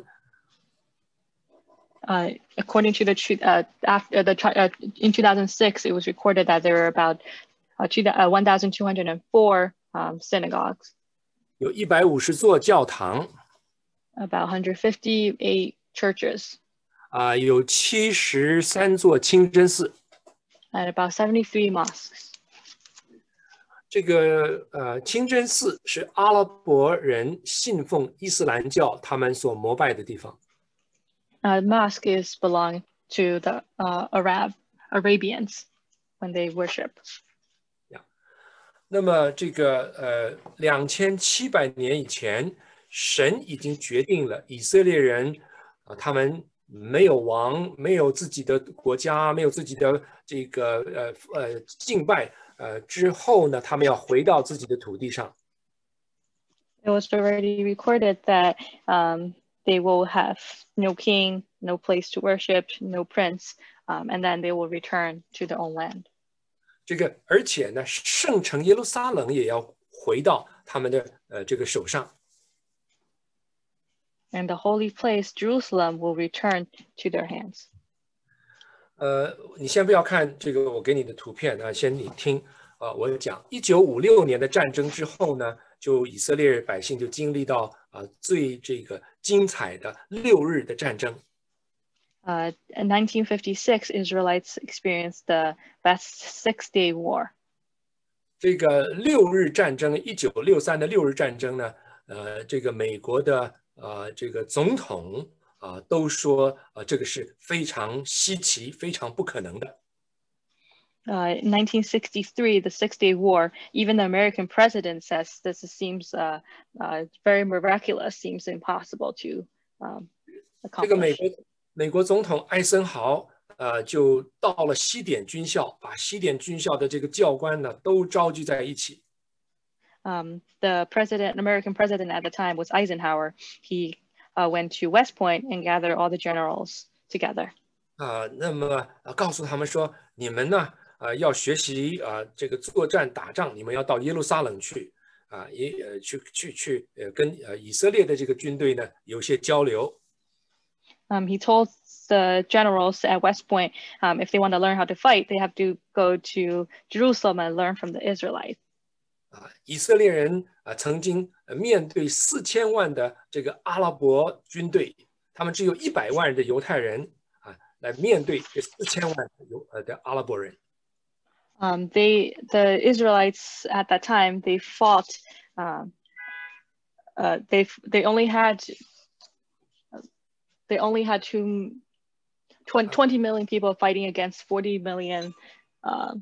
Uh, according to the uh, after the uh, in two thousand six, it was recorded that there were about uh, uh, one thousand two hundred four um, synagogues. 有一百五十座教堂。 About one hundred fifty-eight churches. 啊、呃，有七十三座清真寺。 And about seventy-three mosques. 这个呃，清真寺是阿拉伯人信奉伊斯兰教他们所膜拜的地方。 Uh, mosque is belong to the uh, Arab Arabians when they worship. Yeah. 那么这个呃两千七百年以前，神已经决定了以色列人啊、呃，他们没有王，没有自己的国家，没有自己的这个呃呃敬拜，呃之后呢，他们要回到自己的土地上。 It was already recorded that um, they will have no king, no place to worship, no prince, um, and then they will return to their own land. 这个，而且呢，圣城耶路撒冷也要回到他们的呃这个手上。 And the holy place, Jerusalem, will return to their hands. 呃，你先不要看这个我给你的图片啊，先你听啊、呃，我讲一九五六年的战争之后呢，就以色列百姓就经历到啊、呃、最这个精彩的六日的战争。 Uh, in nineteen fifty-six, Israelites experienced the best Six-Day War. 这个六日战争，一九六三的六日战争呢，呃，这个美国的呃这个总统啊、呃、都说啊、呃、这个是非常稀奇、非常不可能的。 Uh, in nineteen sixty-three, the Six-Day War, even the American president says this seems uh, uh, very miraculous, seems impossible to um, accomplish. 这个美国美国总统艾森豪呃就到了西点军校，把西点军校的这个教官呢都召集在一起。 Um, the president, American president at the time was Eisenhower. He uh, went to West Point and gathered all the generals together. 啊、呃，那么、呃、告诉他们说，你们呢，呃，要学习啊、呃，这个作战打仗，你们要到耶路撒冷去啊，也呃去去去呃跟呃以色列的这个军队呢有些交流。 Um, he told the generals at West Point, um, if they want to learn how to fight, they have to go to Jerusalem and learn from the Israelites. 啊，以色列人啊曾经面对四千万的这个阿拉伯军队，他们只有一百万的犹太人啊，来面对这四千万犹呃的阿拉伯人。 Um, they, the Israelites at that time, they fought. Um, uh, they they only had they only had two, twenty, twenty million people fighting against forty million. Uh,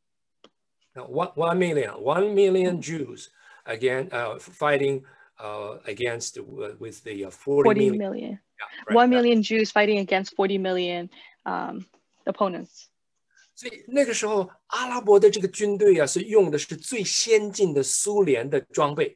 one one million one million Jews again uh, fighting uh, against uh, with the uh, forty, forty million. million. Yeah, right. One million Jews fighting against forty million um, opponents. 所以那个时候，阿拉伯的这个军队啊，是用的是最先进的苏联的装备。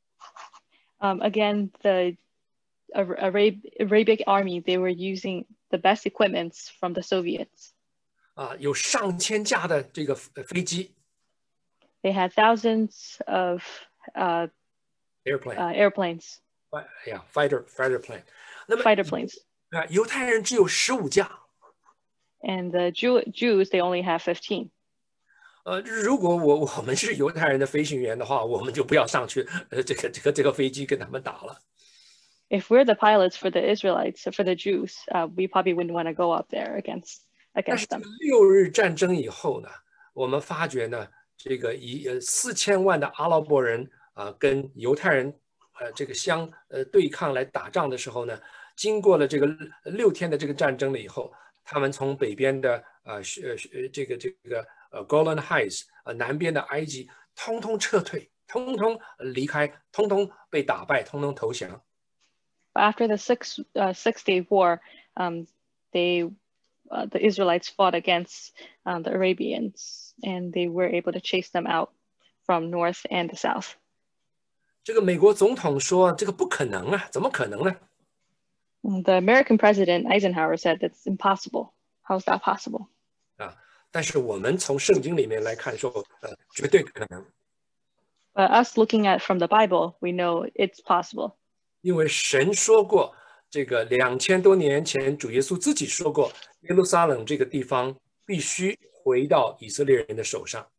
Um, again, the Arab Arabic army, they were using the best equipments from the Soviets. 啊，有上千架的这个飞机。 They had thousands of uh, airplane uh, airplanes. Yeah, fighter fighter plane. 那么 fighter planes. 啊，犹太人只有十五架。 And the Jew Jews, they only have fifteen. 呃，如果我我们是犹太人的飞行员的话，我们就不要上去，呃，这个这个这个飞机跟他们打了。 If we're the pilots for the Israelites, for the Jews, uh, we probably wouldn't want to go up there against against them. 六日战争以后呢，我们发觉呢，这个以呃四千万的阿拉伯人啊、呃，跟犹太人呃这个相呃对抗来打仗的时候呢，经过了这个六天的这个战争了以后，他们从北边的呃呃这个这个呃 Golan Heights 呃南边的埃及，通通撤退，通通离开，通通被打败，通通投降。 After the six uh, six day war, um, they uh, the Israelites fought against um, the Arabians, and they were able to chase them out from north and the south. 这个美国总统说：“这个不可能啊，怎么可能呢？” The American president Eisenhower said that's impossible. How is that possible? 啊，但是我们从圣经里面来看说，呃，绝对可能。 But us looking at from the Bible, we know it's possible. 因为神说过，这个两千多年前，主耶稣自己说过，耶路撒冷这个地方必须回到以色列人的手上。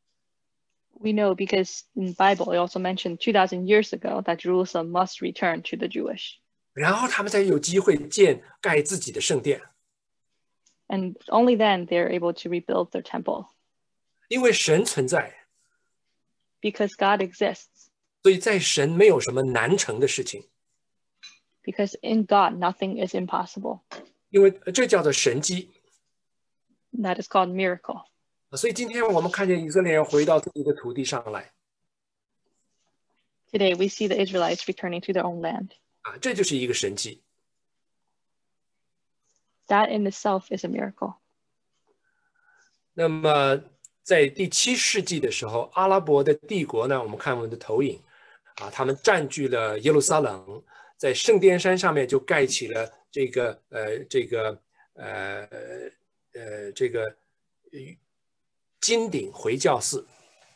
We know because in the Bible it also mentioned two thousand years ago that Jerusalem must return to the Jewish. 然后他们才有机会建盖自己的圣殿。 And only then they're able to rebuild their temple. 因为神存在。 Because God exists. 所以在神没有什么难成的事情。 Because in God, nothing is impossible. 因为这叫做神迹。 That is called miracle. 所以今天我们看见以色列人回到自己的土地上来。 Today we see the Israelites returning to their own land. 啊，这就是一个神迹。 That in itself is a miracle. 那么在第七世纪的时候，阿拉伯的帝国呢，我们看我们的投影啊，他们占据了耶路撒冷，在圣殿山上面就盖起了这个呃这个呃呃这个金顶回教寺。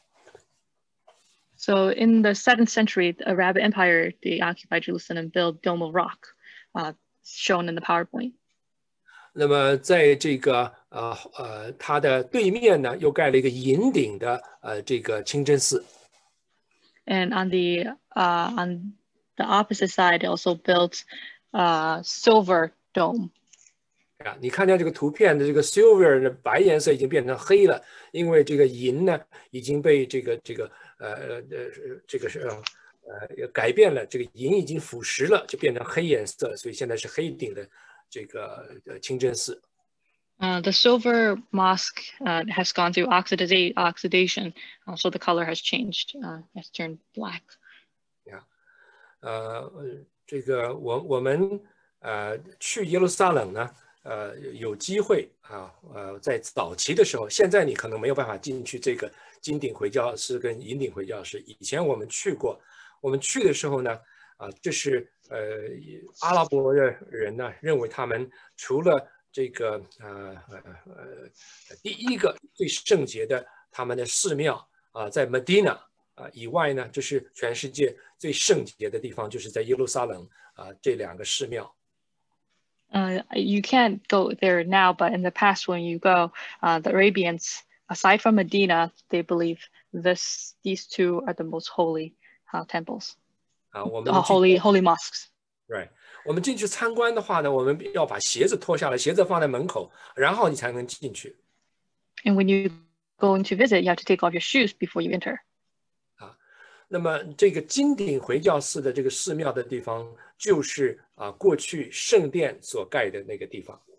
So in the seventh century, the Arab Empire, they occupied Jerusalem and built Dome of Rock, uh, shown in the PowerPoint. 那么在这个呃呃它的对面呢，又盖了一个银顶的呃这个清真寺。 And on the uh, on the opposite side, they also built a silver dome. 啊，你看见这个图片的这个 silver 的白颜色已经变成黑了，因为这个银呢已经被这个这个呃呃这个是呃改变了，这个银已经腐蚀了，就变成黑颜色，所以现在是黑顶的这个呃清真寺。 Uh, the silver mosque uh, has gone through oxidation, oxidation, uh, so the color has changed, uh, has turned black. Yeah. 呃，这个我我们呃去耶路撒冷呢。呃，有机会啊，呃，在早期的时候，现在你可能没有办法进去这个金顶回教寺跟银顶回教寺。以前我们去过，我们去的时候呢，啊，这是呃阿拉伯的人呢认为他们除了这个呃呃呃第一个最圣洁的他们的寺庙啊，在 Medina 啊以外呢，这是全世界最圣洁的地方，就是在耶路撒冷啊这两个寺庙。 Uh, you can't go there now, but in the past, when you go, uh, the Arabians, aside from Medina, they believe this these two are the most holy uh, temples, uh, holy holy mosques. Right. 我们进去参观的话呢，我们要把鞋子脱下来，鞋子放在门口，然后你才能进去。 And when you go into visit, you have to take off your shoes before you enter. 那么这个金顶回教寺的这个寺庙的地方，就是啊过去圣殿所盖的那个地方。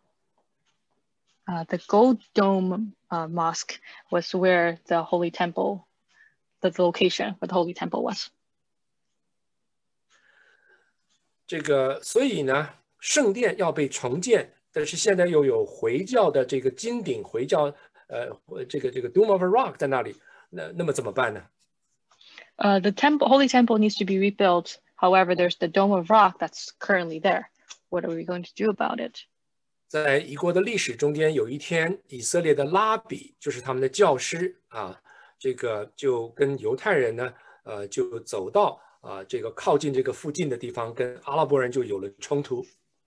Uh, the Gold Dome uh, Mosque was where the Holy Temple, the location where the Holy Temple was. 这个，所以呢，圣殿要被重建，但是现在又有回教的这个金顶回教，呃，这个这个 Dome of Rock 在那里，那那么怎么办呢？ Uh, the temple, Holy Temple needs to be rebuilt. However, there's the Dome of Rock that's currently there. What are we going to do about it? 在以国的历史中间，有一天，以色列的拉比，就是他们的教师啊，这个就跟犹太人呢，呃，就走到啊这个靠近这个附近的地方，跟阿拉伯人就有了冲突。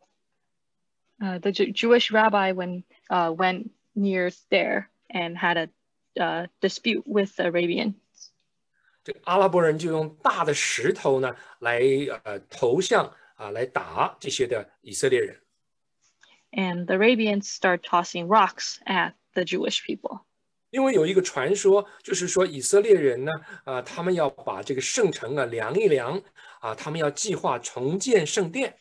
Uh, the Jew Jewish rabbi when uh, went near there and had a uh, dispute with the Arabian. 这个阿拉伯人就用大的石头呢，来呃投向啊，来打这些的以色列人。 And the Arabians start tossing rocks at the Jewish people. 因为有一个传说，就是说以色列人呢，啊、呃，他们要把这个圣城啊量一量，啊，他们要计划重建圣殿。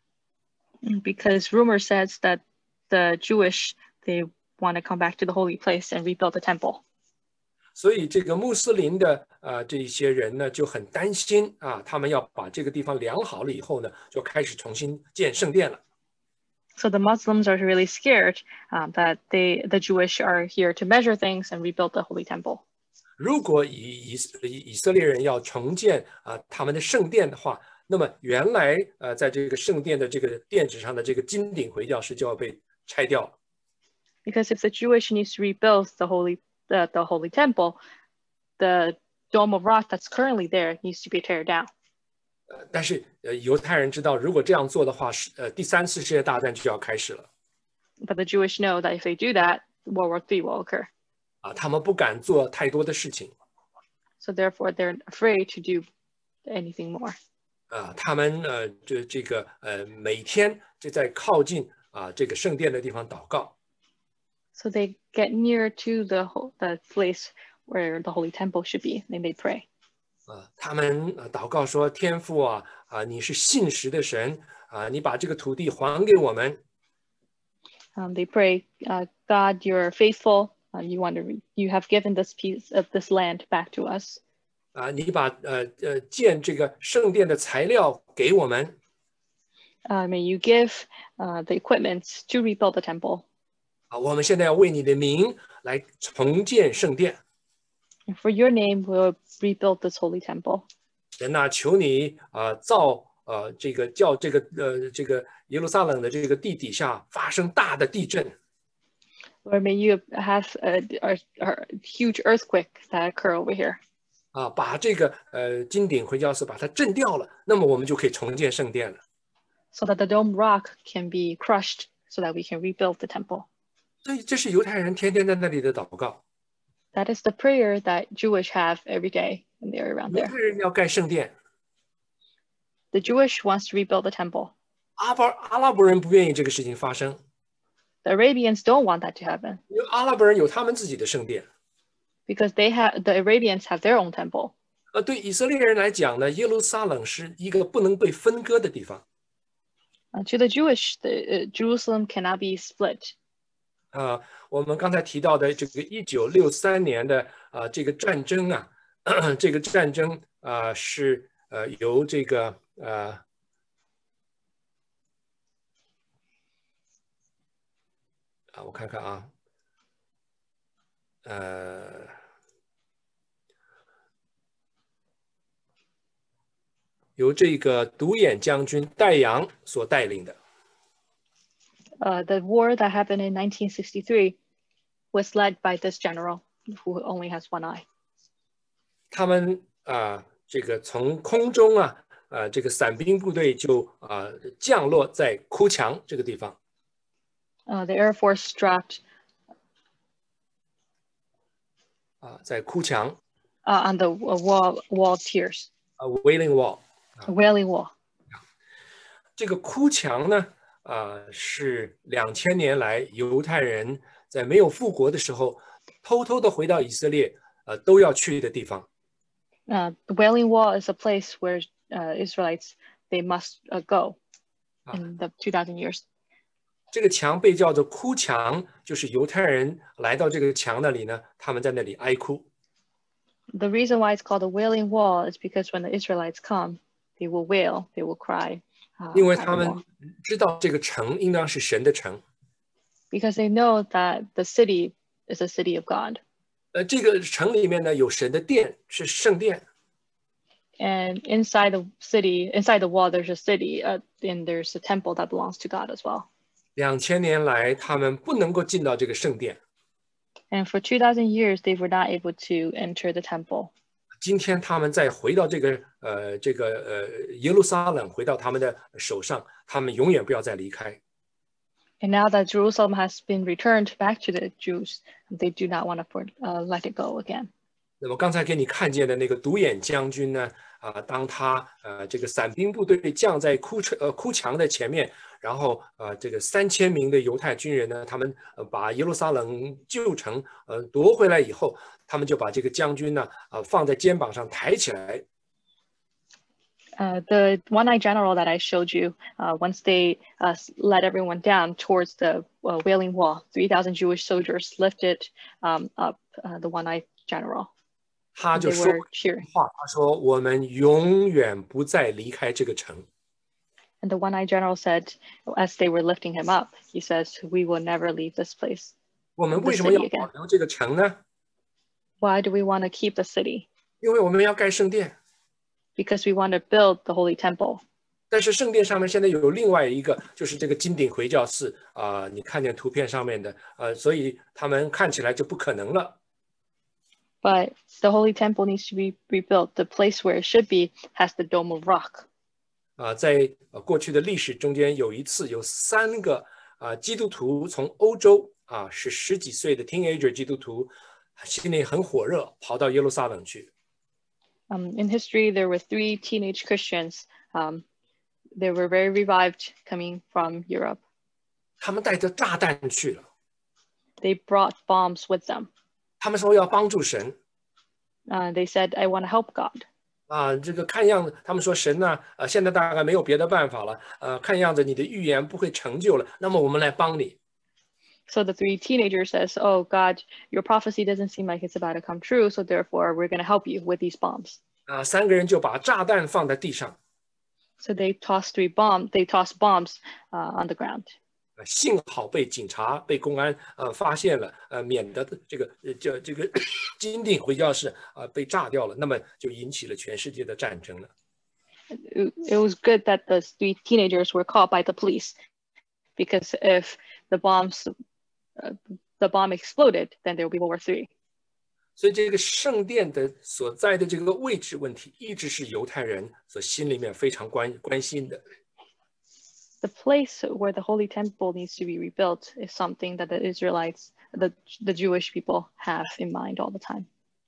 Because rumor says that the Jewish they want to come back to the holy place and rebuild the temple. 所以这个穆斯林的啊这些人呢就很担心啊，他们要把这个地方量好了以后呢，就开始重新建圣殿了。 So the Muslims are really scared um, that they, the Jewish are here to measure things and rebuild the holy temple. 如果以以以色列人要重建啊他们的圣殿的话，那么原来呃在这个圣殿的这个殿址上的这个金顶回教石就要被拆掉了。 Because if the Jewish needs to rebuild the holy the, the holy temple, the Dome of Rock that's currently there needs to be teared down. 但是呃犹太人知道，如果这样做的话，是呃第三次世界大战就要开始了。 But the Jewish know that if they do that, World War Three will occur. 啊，他们不敢做太多的事情。 So therefore, they're afraid to do anything more. 啊，他们呃这这个呃每天就在靠近啊这个圣殿的地方祷告。 So they get near to the the place where the holy temple should be, and they pray. 啊，他们呃祷告说：“天父啊，啊，你是信实的神啊，你把这个土地还给我们。” Um, they pray, uh, God, you're faithful. uh, you want to, re you have given this piece of this land back to us. 啊，你把呃呃建这个圣殿的材料给我们。 Uh, may you give uh, the equipment to rebuild the temple. 啊，我们现在要为你的名来重建圣殿。 And for your name, we'll rebuild this holy temple. 神呐，求你啊造呃这个叫这个呃这个耶路撒冷的这个地底下发生大的地震。 Lord, may you have a, a, a huge earthquake that occur over here. 啊，把这个呃金顶回教寺把它震掉了，那么我们就可以重建圣殿了。 So that the dome rock can be crushed, so that we can rebuild the temple. 所以这是犹太人天天在那里的祷告。 That is the prayer that Jewish have every day when they're around 犹 there. 太人要盖圣殿， The Jewish wants to rebuild the temple. 阿巴阿拉伯人不愿意这个事情发生， The Arabians don't want that to happen 因为阿拉伯人有他们自己的圣殿。 because they have the Arabians have their own temple. 呃，对以色列人来讲呢，耶路撒冷是一个不能被分割的地方。 Uh, to the Jewish, the, uh, Jerusalem cannot be split. 啊，我们刚才提到的这个一九六三年的啊这个战争啊，这个战争啊是呃由这个呃啊我看看啊，呃由这个独眼将军戴阳所带领的。 Uh, the war that happened in nineteen sixty-three was led by this general who only has one eye. 他们啊，这个从空中啊，啊，这个伞兵部队就啊降落在哭墙这个地方。 Uh, the Air Force dropped 啊，在哭墙 uh, on the wall, wall tiers, 啊 ，Wailing Wall。 Wailing Wall. 这个哭墙呢，啊，是两千年来犹太人在没有复国的时候，偷偷的回到以色列，呃，都要去的地方。 Uh, the Wailing Wall is a place where uh, Israelites they must uh, go in the two thousand years. 这个墙被叫做哭墙，就是犹太人来到这个墙那里呢，他们在那里哀哭。 The reason why it's called the Wailing Wall is because when the Israelites come, they will wail, they will cry. Uh, 因为 at 他 the 们 wall. 知道这个城应当是神的城。 Because they know that the city is a city of God. 呃，这个城里面呢有神的殿，是圣殿。 And inside the city, inside the wall, there's a city, uh, and there's a temple that belongs to God as well. 两千年来，他们不能够进到这个圣殿。 And for two thousand years, they were not able to enter the temple. 今天他们再回到这个呃这个呃耶路撒冷，回到他们的手上，他们永远不要再离开。 And now that Jerusalem has been returned back to the Jews, they do not want to uh, let it go again. 那么刚才给你看见的那个独眼将军呢，啊、当他呃这个伞兵部队降在哭城呃哭墙的前面，然后呃这个三千名的犹太军人呢，他们呃把耶路撒冷旧城呃夺回来以后，他们就把这个将军呢呃放在肩膀上抬起来。 Uh, the one-eyed general that I showed you, uh, once they uh, led everyone down towards the uh, Wailing Wall, three thousand Jewish soldiers lifted um, up uh, the one-eyed general. 他就 They 说 were cheering. 话，他说：“我们永远不再离开这个城。” And the one-eyed general said, as they were lifting him up, he says, "We will never leave this place." 我们 The 为什么要 city 保 again. 留这个城呢？ Why do we want to keep the city? 因为我们要盖圣殿。 Because we want to build the holy temple. 但是圣殿上面现在有另外一个，就是这个金顶回教寺啊、你看见图片上面的，呃，所以他们看起来就不可能了。 But the holy temple needs to be rebuilt. The place where it should be has the dome of rock. 啊、在呃过去的历史中间，有一次有三个啊、基督徒从欧洲啊、是十几岁的 teenager 基督徒，心里很火热，跑到耶路撒冷去。 Um, in history, there were three teenage Christians. Um, they were very revived coming from Europe. 他们带着炸弹去了， They brought bombs with them. 他们说要帮助神。 Uh, they said, "I want to help God." 啊，这个看样子，他们说神呢，呃，现在大概没有别的办法了，呃，看样子你的预言不会成就了，那么我们来帮你。 So the three teenagers says, "Oh God, your prophecy doesn't seem like it's about to come true. So therefore, we're going to help you with these bombs." 啊，三个人就把炸弹放在地上。 So they toss three bombs. They toss bombs uh, on the ground. 幸好被警察、被公安呃发现了，呃，免得这个呃这这个金顶回教室啊、呃、被炸掉了，那么就引起了全世界的战争了。 It, it was good that the three teenagers were caught by the police, because if the bombs, uh, the bomb exploded, then there would be World War Three. 所以这个圣殿的所在的这个位置问题，一直是犹太人所心里面非常关关心的。 The place where the Holy Temple needs to be rebuilt is something that the Israelites, the, the Jewish people, have in mind all the time.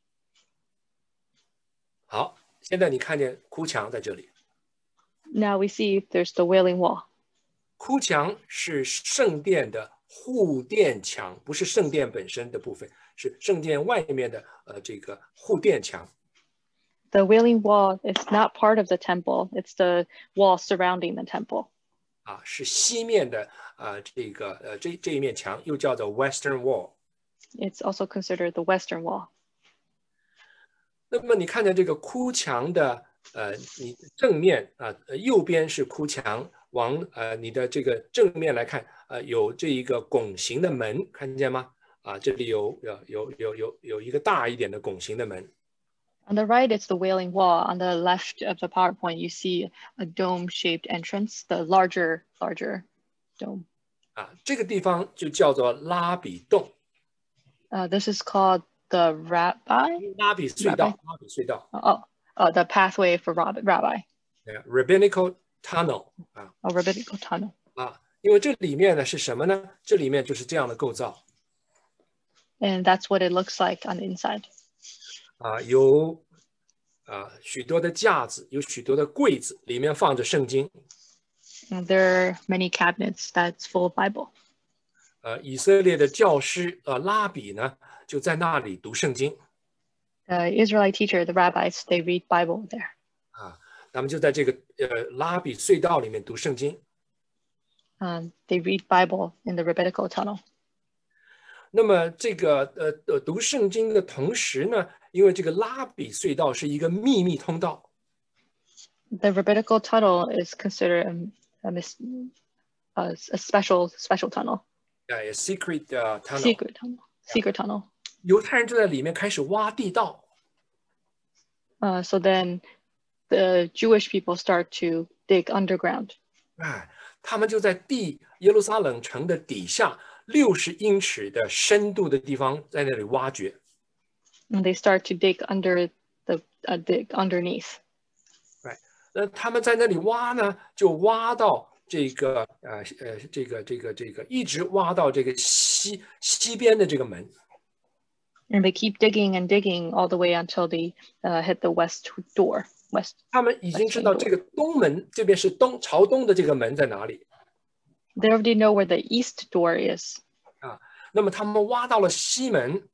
好，现在你看见哭墙在这里。 Now we see there's the Wailing Wall. 哭墙是圣殿的护殿墙，不是圣殿本身的部分，是圣殿外面的呃这个护殿墙。 The Wailing Wall is not part of the temple. It's the wall surrounding the temple. 啊，是西面的呃这个呃这这一面墙，又叫做 Western Wall。 It's also considered the Western Wall. 那么你看见这个哭墙的呃，你正面啊、呃，右边是哭墙，往呃你的这个正面来看，呃，有这一个拱形的门，看见吗？啊，这里有有有有有有一个大一点的拱形的门。 On the right, it's the Wailing Wall. On the left of the PowerPoint, you see a dome-shaped entrance, the larger, larger dome. 啊，这个地方就叫做拉比洞。 Uh, this is called the Rabbi. 拉比隧道， Rabbi? 拉比隧道。 Oh, uh, the pathway for Rab Rabbi. Yeah, rabbinical tunnel 啊。 A rabbinical tunnel. 啊，因为这里面呢是什么呢？这里面就是这样的构造。 And that's what it looks like on the inside. 啊，有啊许多的架子，有许多的柜子，里面放着圣经。 And there are many cabinets that's full of Bible. 呃，以色列的教师呃拉比呢，就在那里读圣经。 The Israelite teacher, the rabbis, they read Bible there. 啊，他们就在这个呃拉比隧道里面读圣经。 Um, they read Bible in the rabbinical tunnel. 那么这个呃呃读圣经的同时呢，因为这个拉比隧道是一个秘密通道。 The rabbinical tunnel is considered a, a, a, a special special tunnel. Yeah, a secret uh, tunnel. Secret tunnel. Secret tunnel. 犹太人就在里面开始挖地道。 Uh, so then the Jewish people start to dig underground. 哎，他们就在地耶路撒冷城的底下六十英尺的深度的地方，在那里挖掘。 And they start to dig under the uh, dig underneath. 对，那他们在那里挖呢，就挖到这个呃呃这个这个这个，一直挖到这个西西边的这个门。 And they keep digging and digging all the way until they uh, hit the west door. West. 他们已经知道这个东门这边是东朝东的这个门在哪里。 They already know where the east door is. 啊，那么他们挖到了西门。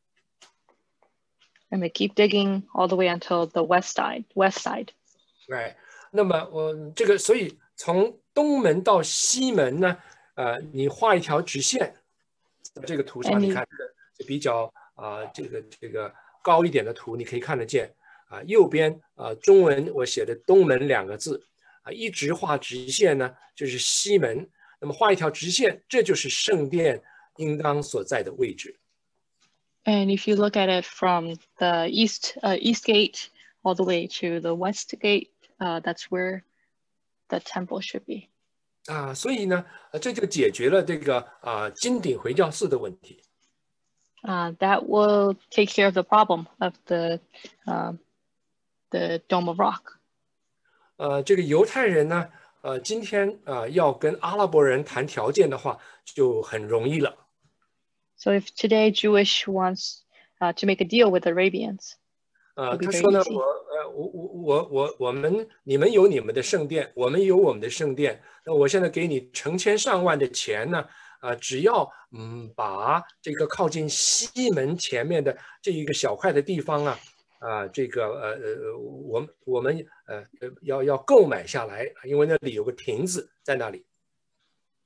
And they keep digging all the way until the west side. West side. 对，那么我这个，所以从东门到西门呢，呃，你画一条直线，这个图上你看这个比较啊、呃，这个这个高一点的图，你可以看得见啊，右边啊中文我写的东门两个字啊，一直画直线呢就是西门，那么画一条直线，这就是圣殿应当所在的位置。 And if you look at it from the east uh, east gate all the way to the west gate, uh, that's where the temple should be. 啊，所以呢，呃，这就解决了这个啊金顶回教寺的问题。 Uh, that will take care of the problem of the uh, the Dome of Rock. 呃，这个犹太人呢，呃，今天啊、呃、要跟阿拉伯人谈条件的话，就很容易了。 So if today Jewish wants uh, to make a deal with the Arabians, 呃，他说呢，我呃我我我我我们你们有你们的圣殿，我们有我们的圣殿，那我现在给你成千上万的钱呢，啊、呃，只要嗯把这个靠近西门前面的这一个小块的地方啊。啊，这个呃呃，我我们呃要要购买下来，因为那里有个亭子在那里。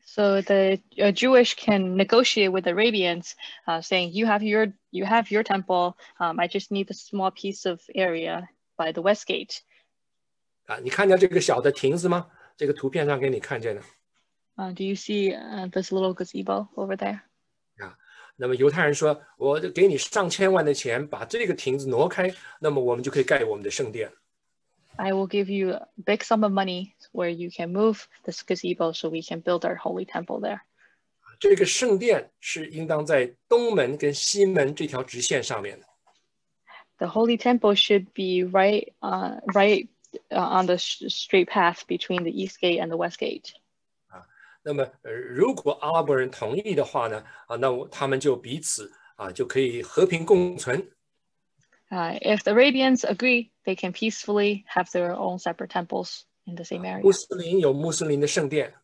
So the uh, Jewish can negotiate with the Arabians, uh, saying, "You have your you have your temple. Um, I just need a small piece of area by the west gate." 啊，你看见这个小的亭子吗？这个图片上给你看见的。 Uh, do you see uh, this little gazebo over there? 啊，那么犹太人说，我就给你上千万的钱，把这个亭子挪开，那么我们就可以盖我们的圣殿。 I will give you a big sum of money where you can move this gazebo so we can build our holy temple there. 这个圣殿是应当在东门跟西门这条直线上面的。 The holy temple should be right, uh, right uh, on the straight path between the east gate and the west gate. 啊，那么呃，如果阿拉伯人同意的话呢，啊，那我他们就彼此啊就可以和平共存。 Uh, if the Arabians agree, they can peacefully have their own separate temples in the same area. 穆斯林有穆斯林的圣殿。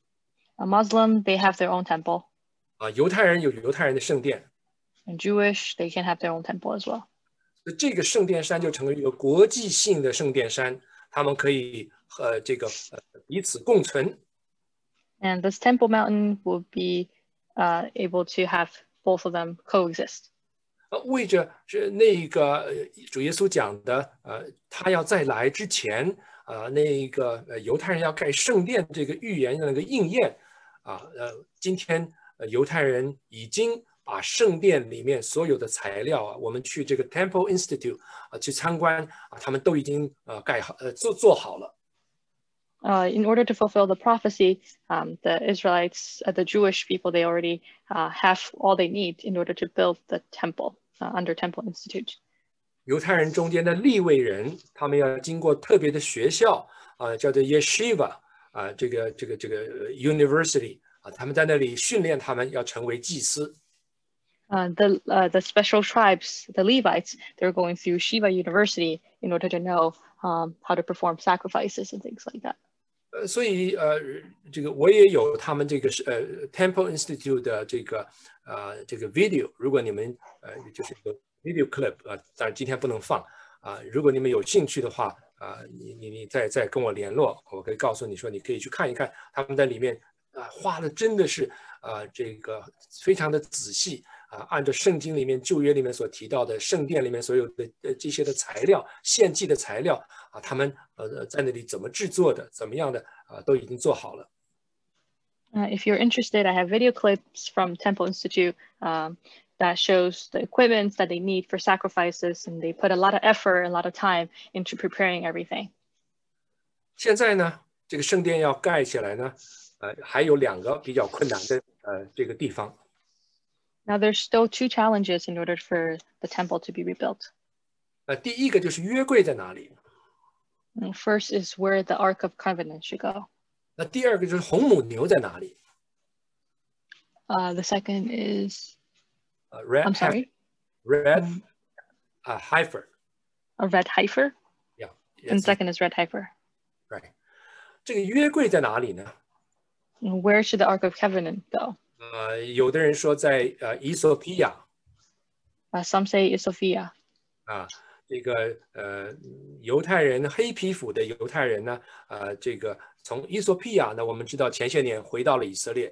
A Muslim, they have their own temple. 啊，犹太人有犹太人的圣殿。 And Jewish, they can have their own temple as well. 这个圣殿山就成为一个国际性的圣殿山，他们可以和这个呃彼此共存。 And this Temple Mountain will be uh, able to have both of them coexist. 呃，为着是那个主耶稣讲的，呃，他要再来之前，呃，那个呃犹太人要盖圣殿这个预言的那个应验，啊，呃，今天呃犹太人已经把圣殿里面所有的材料啊，我们去这个 Temple Institute 啊去参观啊，他们都已经呃盖好，呃做做好了。 Uh, in order to fulfill the prophecy, um, the Israelites, uh, the Jewish people, they already uh, have all they need in order to build the temple uh, under Temple Institute. 犹太人中间的利未人，他们要经过特别的学校啊、呃，叫做 Yeshiva 啊、呃，这个这个这个 University 啊，他们在那里训练他们要成为祭司。 Uh, the uh, the special tribes, the Levites, they're going through Shiva University in order to know um, how to perform sacrifices and things like that. 呃，所以呃，这个我也有他们这个是呃 Temple Institute 的这个呃这个 video， 如果你们呃就是一个 video clip 啊、呃，当然今天不能放啊、呃，如果你们有兴趣的话啊、呃，你你你再再跟我联络，我可以告诉你说你可以去看一看，他们在里面啊、呃、画的真的是啊、呃、这个非常的仔细啊、呃，按照圣经里面旧约里面所提到的圣殿里面所有的呃这些的材料献祭的材料。啊，他们呃在那里怎么制作的，怎么样的啊，都已经做好了。 Uh, if you're interested, I have video clips from Temple Institute um, that shows the equipment that they need for sacrifices, and they put a lot of effort, a lot of time into preparing everything. 现在呢，这个圣殿要盖起来呢，呃，还有两个比较困难的呃这个地方。 Now there's still two challenges in order for the temple to be rebuilt. 呃，第一个就是约柜在哪里？ First is where the Ark of Covenant should go. 那第二个就是红母牛在哪里？ Uh, the second is, 呃 ，red I'm sorry, red 啊 heifer. a red heifer. Yeah. And second is red heifer. Right. 这个约柜在哪里呢？ Where should the Ark of Covenant go? 呃，有的人说在呃以索比亚。 Uh, some say Sophia. 啊。这个呃，犹太人黑皮肤的犹太人呢，呃，这个从伊索比亚呢，我们知道前些年回到了以色列。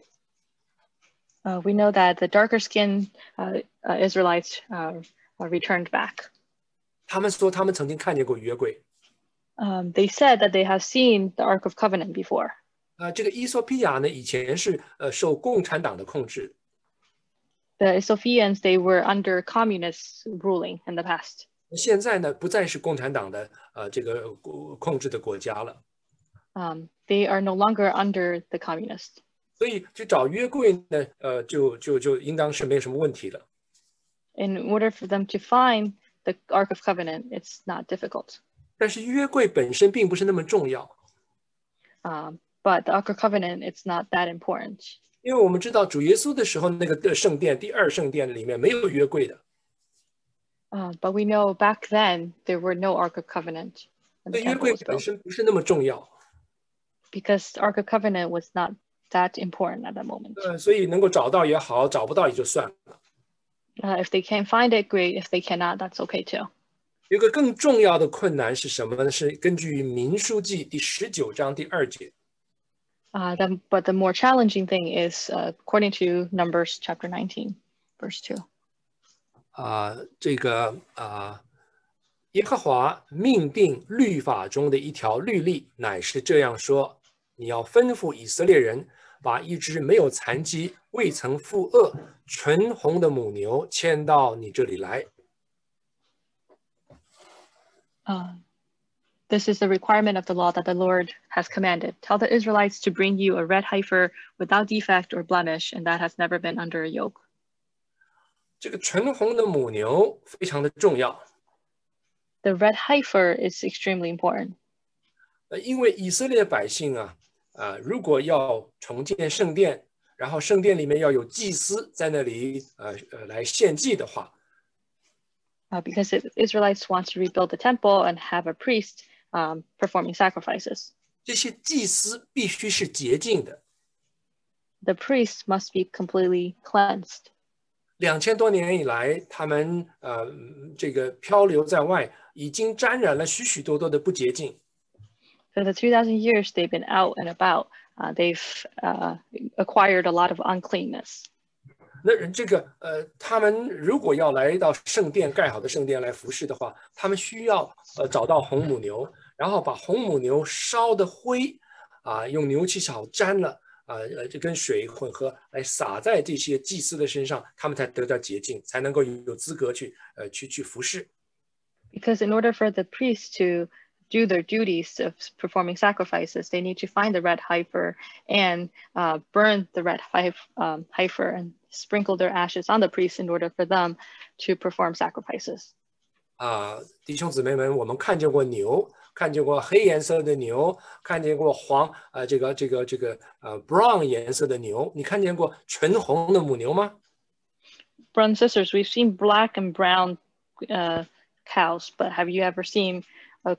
Uh, we know that the darker skinned uh, uh, Israelites uh, returned back. 他们说他们曾经看见过约柜。 Um, they said that they have seen the Ark of Covenant before. 啊、呃，这个伊索比亚呢，以前是呃受共产党的控制。 The Ethiopians, they were under communist ruling in the past. 现在呢，不再是共产党的呃这个控制的国家了。 Um, they are no longer under the communists. 所以去找约柜呢，呃，就就就应当是没有什么问题了。 In order for them to find the Ark of Covenant, it's not difficult. 但是约柜本身并不是那么重要。 Um, but the Ark of Covenant, it's not that important. 因为我们知道主耶稣的时候，那个圣殿第二圣殿里面没有约柜的。 Uh, but we know back then there were no Ark of Covenant. 对约柜本身不是那么重要。 Because the Ark of Covenant was not that important at that moment. 呃，所以能够找到也好，找不到也就算了。 Uh, if they can find it, great. If they cannot, that's okay too. 有个更重要的困难是什么呢？是根据民数记第十九章第二节。 Uh, the, but the more challenging thing is, uh, according to Numbers chapter nineteen, verse two. 啊、这个啊、耶和华命定律法中的一条律例，乃是这样说：你要吩咐以色列人，把一只没有残疾、未曾负恶、纯红的母牛牵到你这里来。 Uh, this is the requirement of the law that the Lord has commanded. Tell the Israelites to bring you a red heifer without defect or blemish, and that has never been under a yoke. 这个纯红的母牛非常的重要。 The red heifer is extremely important. 呃，因为以色列百姓啊，啊、呃，如果要重建圣殿，然后圣殿里面要有祭司在那里，呃呃，来献祭的话。 Uh, because the Israelites want to rebuild the temple and have a priest um, performing sacrifices. 这些祭司必须是洁净的。 The priest must be completely cleansed. 两千多年以来，他们呃这个漂流在外，已经沾染了许许多多的不洁净。 For the two thousand years they've been out and about, uh, they've uh, acquired a lot of uncleanness. 那这个呃，他们如果要来到圣殿盖好的圣殿来服侍的话，他们需要呃找到红母牛，然后把红母牛烧的灰啊，用牛气草沾了啊，呃，就跟水混合来撒在这些祭司的身上，他们才得到洁净，才能够有资格去呃去去服侍。 Because in order for the priests to do their duties of performing sacrifices, they need to find the red heifer and uh, burn the red um, heifer and sprinkle their ashes on the priests in order for them to perform sacrifices. 啊，弟兄姊妹们，我们看见过牛，看见过黑颜色的牛，看见过黄啊、呃，这个这个这个呃 brown 颜色的牛，你看见过纯红的母牛吗？ Brothers and sisters, we've seen black and brown uh, cows, but have you ever seen a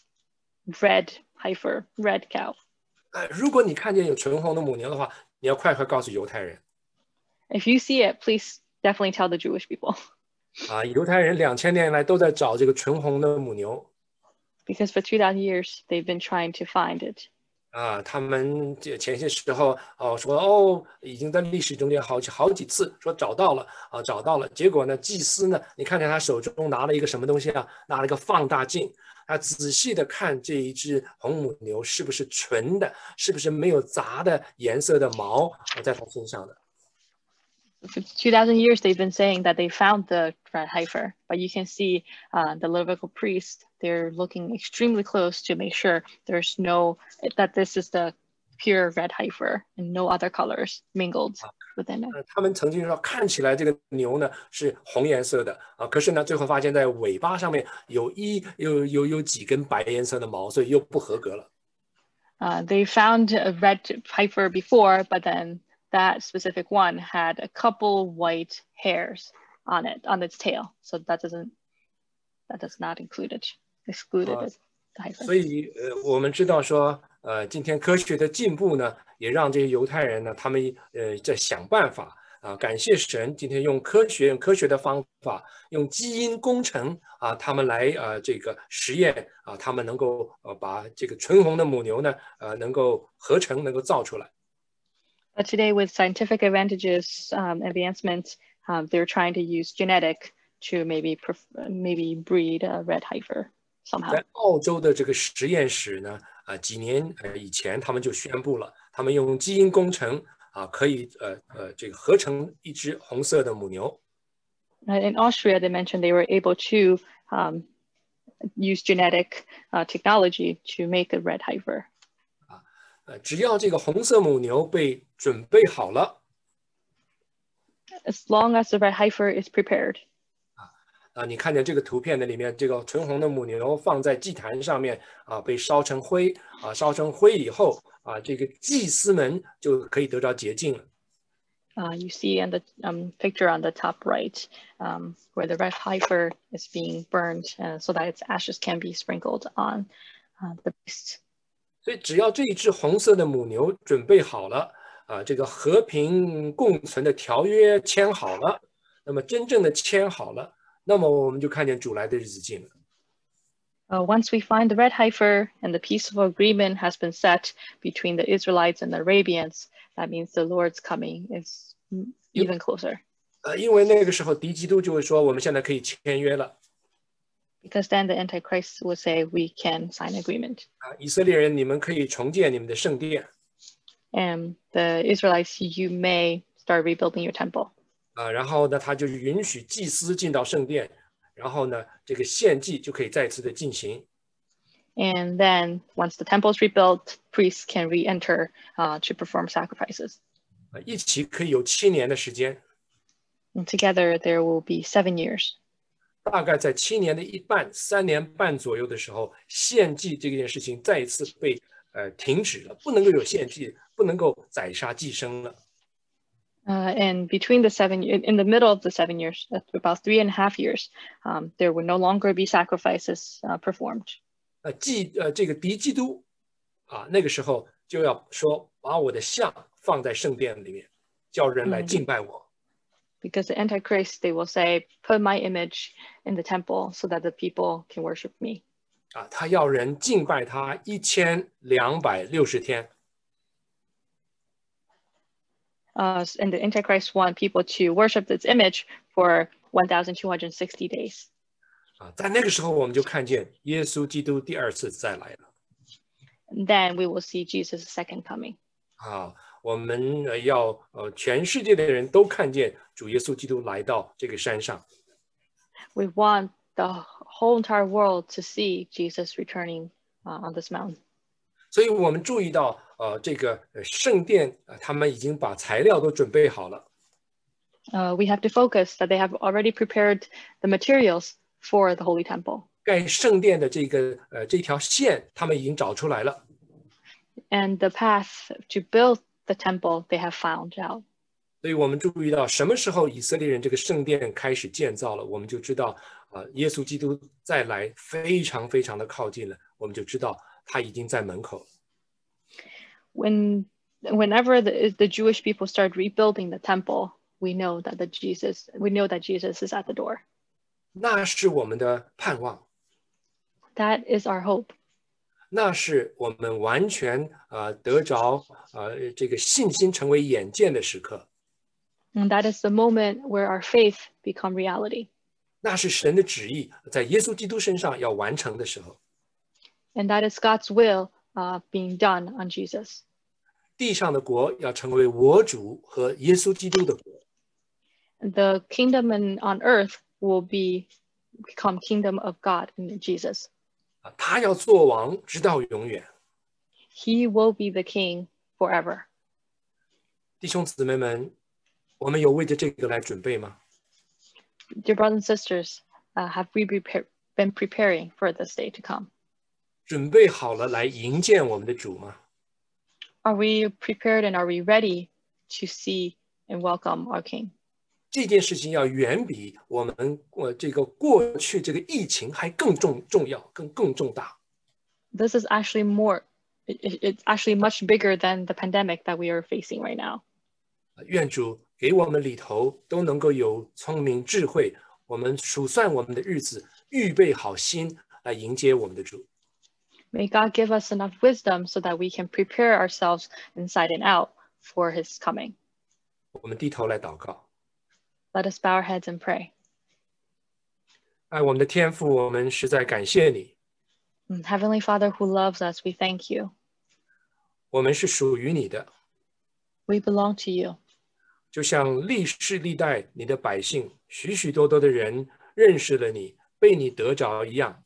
red heifer, red cow? 呃，如果你看见有纯红的母牛的话，你要快快告诉犹太人。 If you see it, please definitely tell the Jewish people. 啊，犹太人两千年来都在找这个纯红的母牛。 Because for two thousand years they've been trying to find it. 啊，他们前些时候哦说哦，已经在历史中间好几好几次说找到了啊，找到了。结果呢，祭司呢，你看见他手中拿了一个什么东西啊？拿了一个放大镜，他仔细的看这一只红母牛是不是纯的，是不是没有杂的颜色的毛在它身上的。 For two thousand years, they've been saying that they found the red heifer, but you can see uh, the Levitical priest, they're looking extremely close to make sure there's no, that this is the pure red heifer and no other colors mingled within it. 他们曾经说看起来这个牛呢是红颜色的啊，可是呢最后发现在尾巴上面有一有有有几根白颜色的毛，所以又不合格了。 Uh, they found a red heifer before, but then that specific one had a couple white hairs on it, on its tail. So that doesn't, that does not include it, excluded it. 所以呃，我们知道说，呃，今天科学的进步呢，也让这些犹太人呢，他们呃在想办法啊，感谢神，今天用科学、用科学的方法，用基因工程啊，他们来呃这个实验啊，他们能够呃把这个纯红的母牛呢，呃能够合成，能够造出来。 But today, with scientific advantages, um, advancements, um, they're trying to use genetic to maybe maybe breed a red heifer somehow. 在澳洲的这个实验室呢，啊，几年呃以前他们就宣布了，他们用基因工程啊，可以呃呃这个合成一只红色的母牛。 In Austria, they mentioned they were able to um, use genetic uh, technology to make a red heifer. 呃，只要这个红色母牛被准备好了 ，as long as the red heifer is prepared. 啊啊，你看见这个图片的里面，这个纯红的母牛放在祭坛上面啊，被烧成灰啊，烧成灰以后啊，这个祭司们就可以得到洁净了。 Uh, you see in the um, picture on the top right, um, where the red heifer is being burned, uh, so that its ashes can be sprinkled on uh, the beast. 所以，只要这一只红色的母牛准备好了，啊，这个和平共存的条约签好了，那么真正的签好了，那么我们就看见主来的日子近了。 Uh, once we find the red heifer and the peaceful agreement has been set between the Israelites and the Arabians, that means the Lord's coming is even closer. 呃，因为那个时候敌基督就会说，我们现在可以签约了。 Because then the Antichrist will say we can sign agreement. 啊，以色列人，你们可以重建你们的圣殿。 And the Israelites, you may start rebuilding your temple. 啊，然后呢，他就允许祭司进到圣殿，然后呢，这个献祭就可以再次的进行。 And then once the temple is rebuilt, priests can re-enter uh, to perform sacrifices. 啊，一起可以有七年的时间。 And together there will be seven years. 大概在七年的一半、三年半左右的时候，献祭这件事情再一次被呃停止了，不能够有献祭，不能够宰杀祭牲了。 Uh, and between the seven, in the middle of the seven years, about three and a half years, um, there would no longer be sacrifices uh, performed. 呃，祭呃这个敌基督啊，那个时候就要说把我的像放在圣殿里面，叫人来敬拜我。 Because the Antichrist, they will say, put my image in the temple so that the people can worship me. 啊，他要人敬拜他一千两百六十天。 Uh, and the Antichrist want people to worship this image for one thousand two hundred sixty days. 啊，在那个时候我们就看见耶稣基督第二次再来了。 And then we will see Jesus' second coming. 啊，我们呃要呃全世界的人都看见主耶稣基督来到这个山上。 We want the whole entire world to see Jesus returning uh, on this mountain. 所以我们注意到，呃，这个呃圣殿，呃，他们已经把材料都准备好了。 Uh, we have to focus that they have already prepared the materials for the Holy Temple. 盖圣殿的这个呃这条线，他们已经找出来了。 And the path to build the temple, they have found out. 所以我们注意到，什么时候以色列人这个圣殿开始建造了，我们就知道，啊、呃，耶稣基督再来非常非常的靠近了，我们就知道他已经在门口了。 When, whenever the, the Jewish people start rebuilding the temple, we know that the Jesus, we know that Jesus is at the door. 那是我们的盼望， That is our hope. 那是我们完全啊、呃、得着啊、呃、这个信心成为眼见的时刻。 And that is the moment where our faith become reality. 那是神的旨意在耶稣基督身上要完成的时候。 And that is God's will uh, being done on Jesus. 地上的国要成为我主和耶稣基督的国。 The kingdom in, on earth will be become kingdom of God in Jesus. 啊，他要做王直到永远。 He will be the king forever. 弟兄姊妹们，我们有为着这个来准备吗？ Dear brothers and sisters, uh, have we prepare, been preparing for this day to come? 准备好了来迎接我们的主吗？ Are we prepared and are we ready to see and welcome our king? 这件事情要远比我们呃这个过去这个疫情还更重重要，更更重大。 This is actually more, it, it's actually much bigger than the pandemic that we are facing right now. 愿主给我们里头都能够有聪明智慧，我们数算我们的日子，预备好心来迎接我们的主。 May God give us enough wisdom so that we can prepare ourselves inside and out for his coming. 我们低头来祷告。 Let us bow our heads and pray. 爱我们的天父，我们实在感谢你。 Heavenly Father who loves us, we thank you. 我们是属于你的， We belong to you. 就像历世历代你的百姓，许许多多的人认识了你，被你得着一样。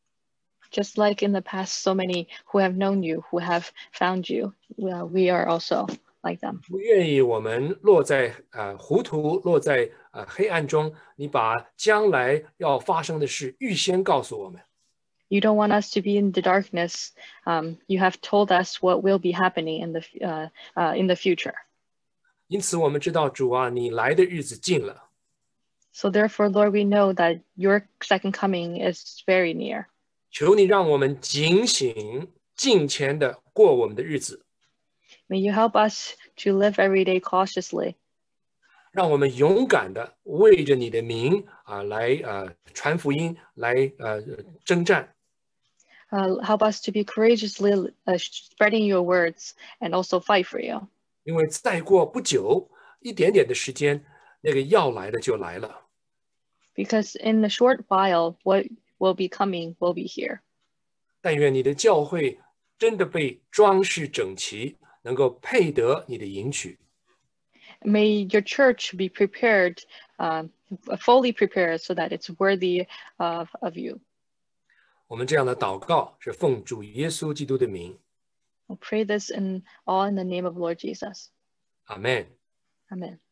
Just like in the past, so many who have known you, who have found you, well, we are also like them. 不愿意我们落在呃糊涂，落在呃黑暗中。你把将来要发生的事预先告诉我们。 You don't want us to be in the darkness. Um, you have told us what will be happening in the uh, uh, in the future. 因此，我们知道主啊，你来的日子近了。 So therefore, Lord, we know that your second coming is very near. 求你让我们警醒、敬虔的过我们的日子， May you help us to live every day cautiously. 让我们勇敢的为着你的名啊来呃传福音，来呃征战。 Uh, help us to be courageously uh, spreading your words and also fight for you. 因为再过不久，一点点的时间，那个要来的就来了。 Because in a short while, what will be coming will be here. 但愿你的教会真的被装饰整齐，能够配得你的迎娶。 May your church be prepared, uh, fully prepared, so that it's worthy of, of you. 我们这样的祷告是奉主耶稣基督的名。 I pray this in all in the name of Lord Jesus. Amen. Amen.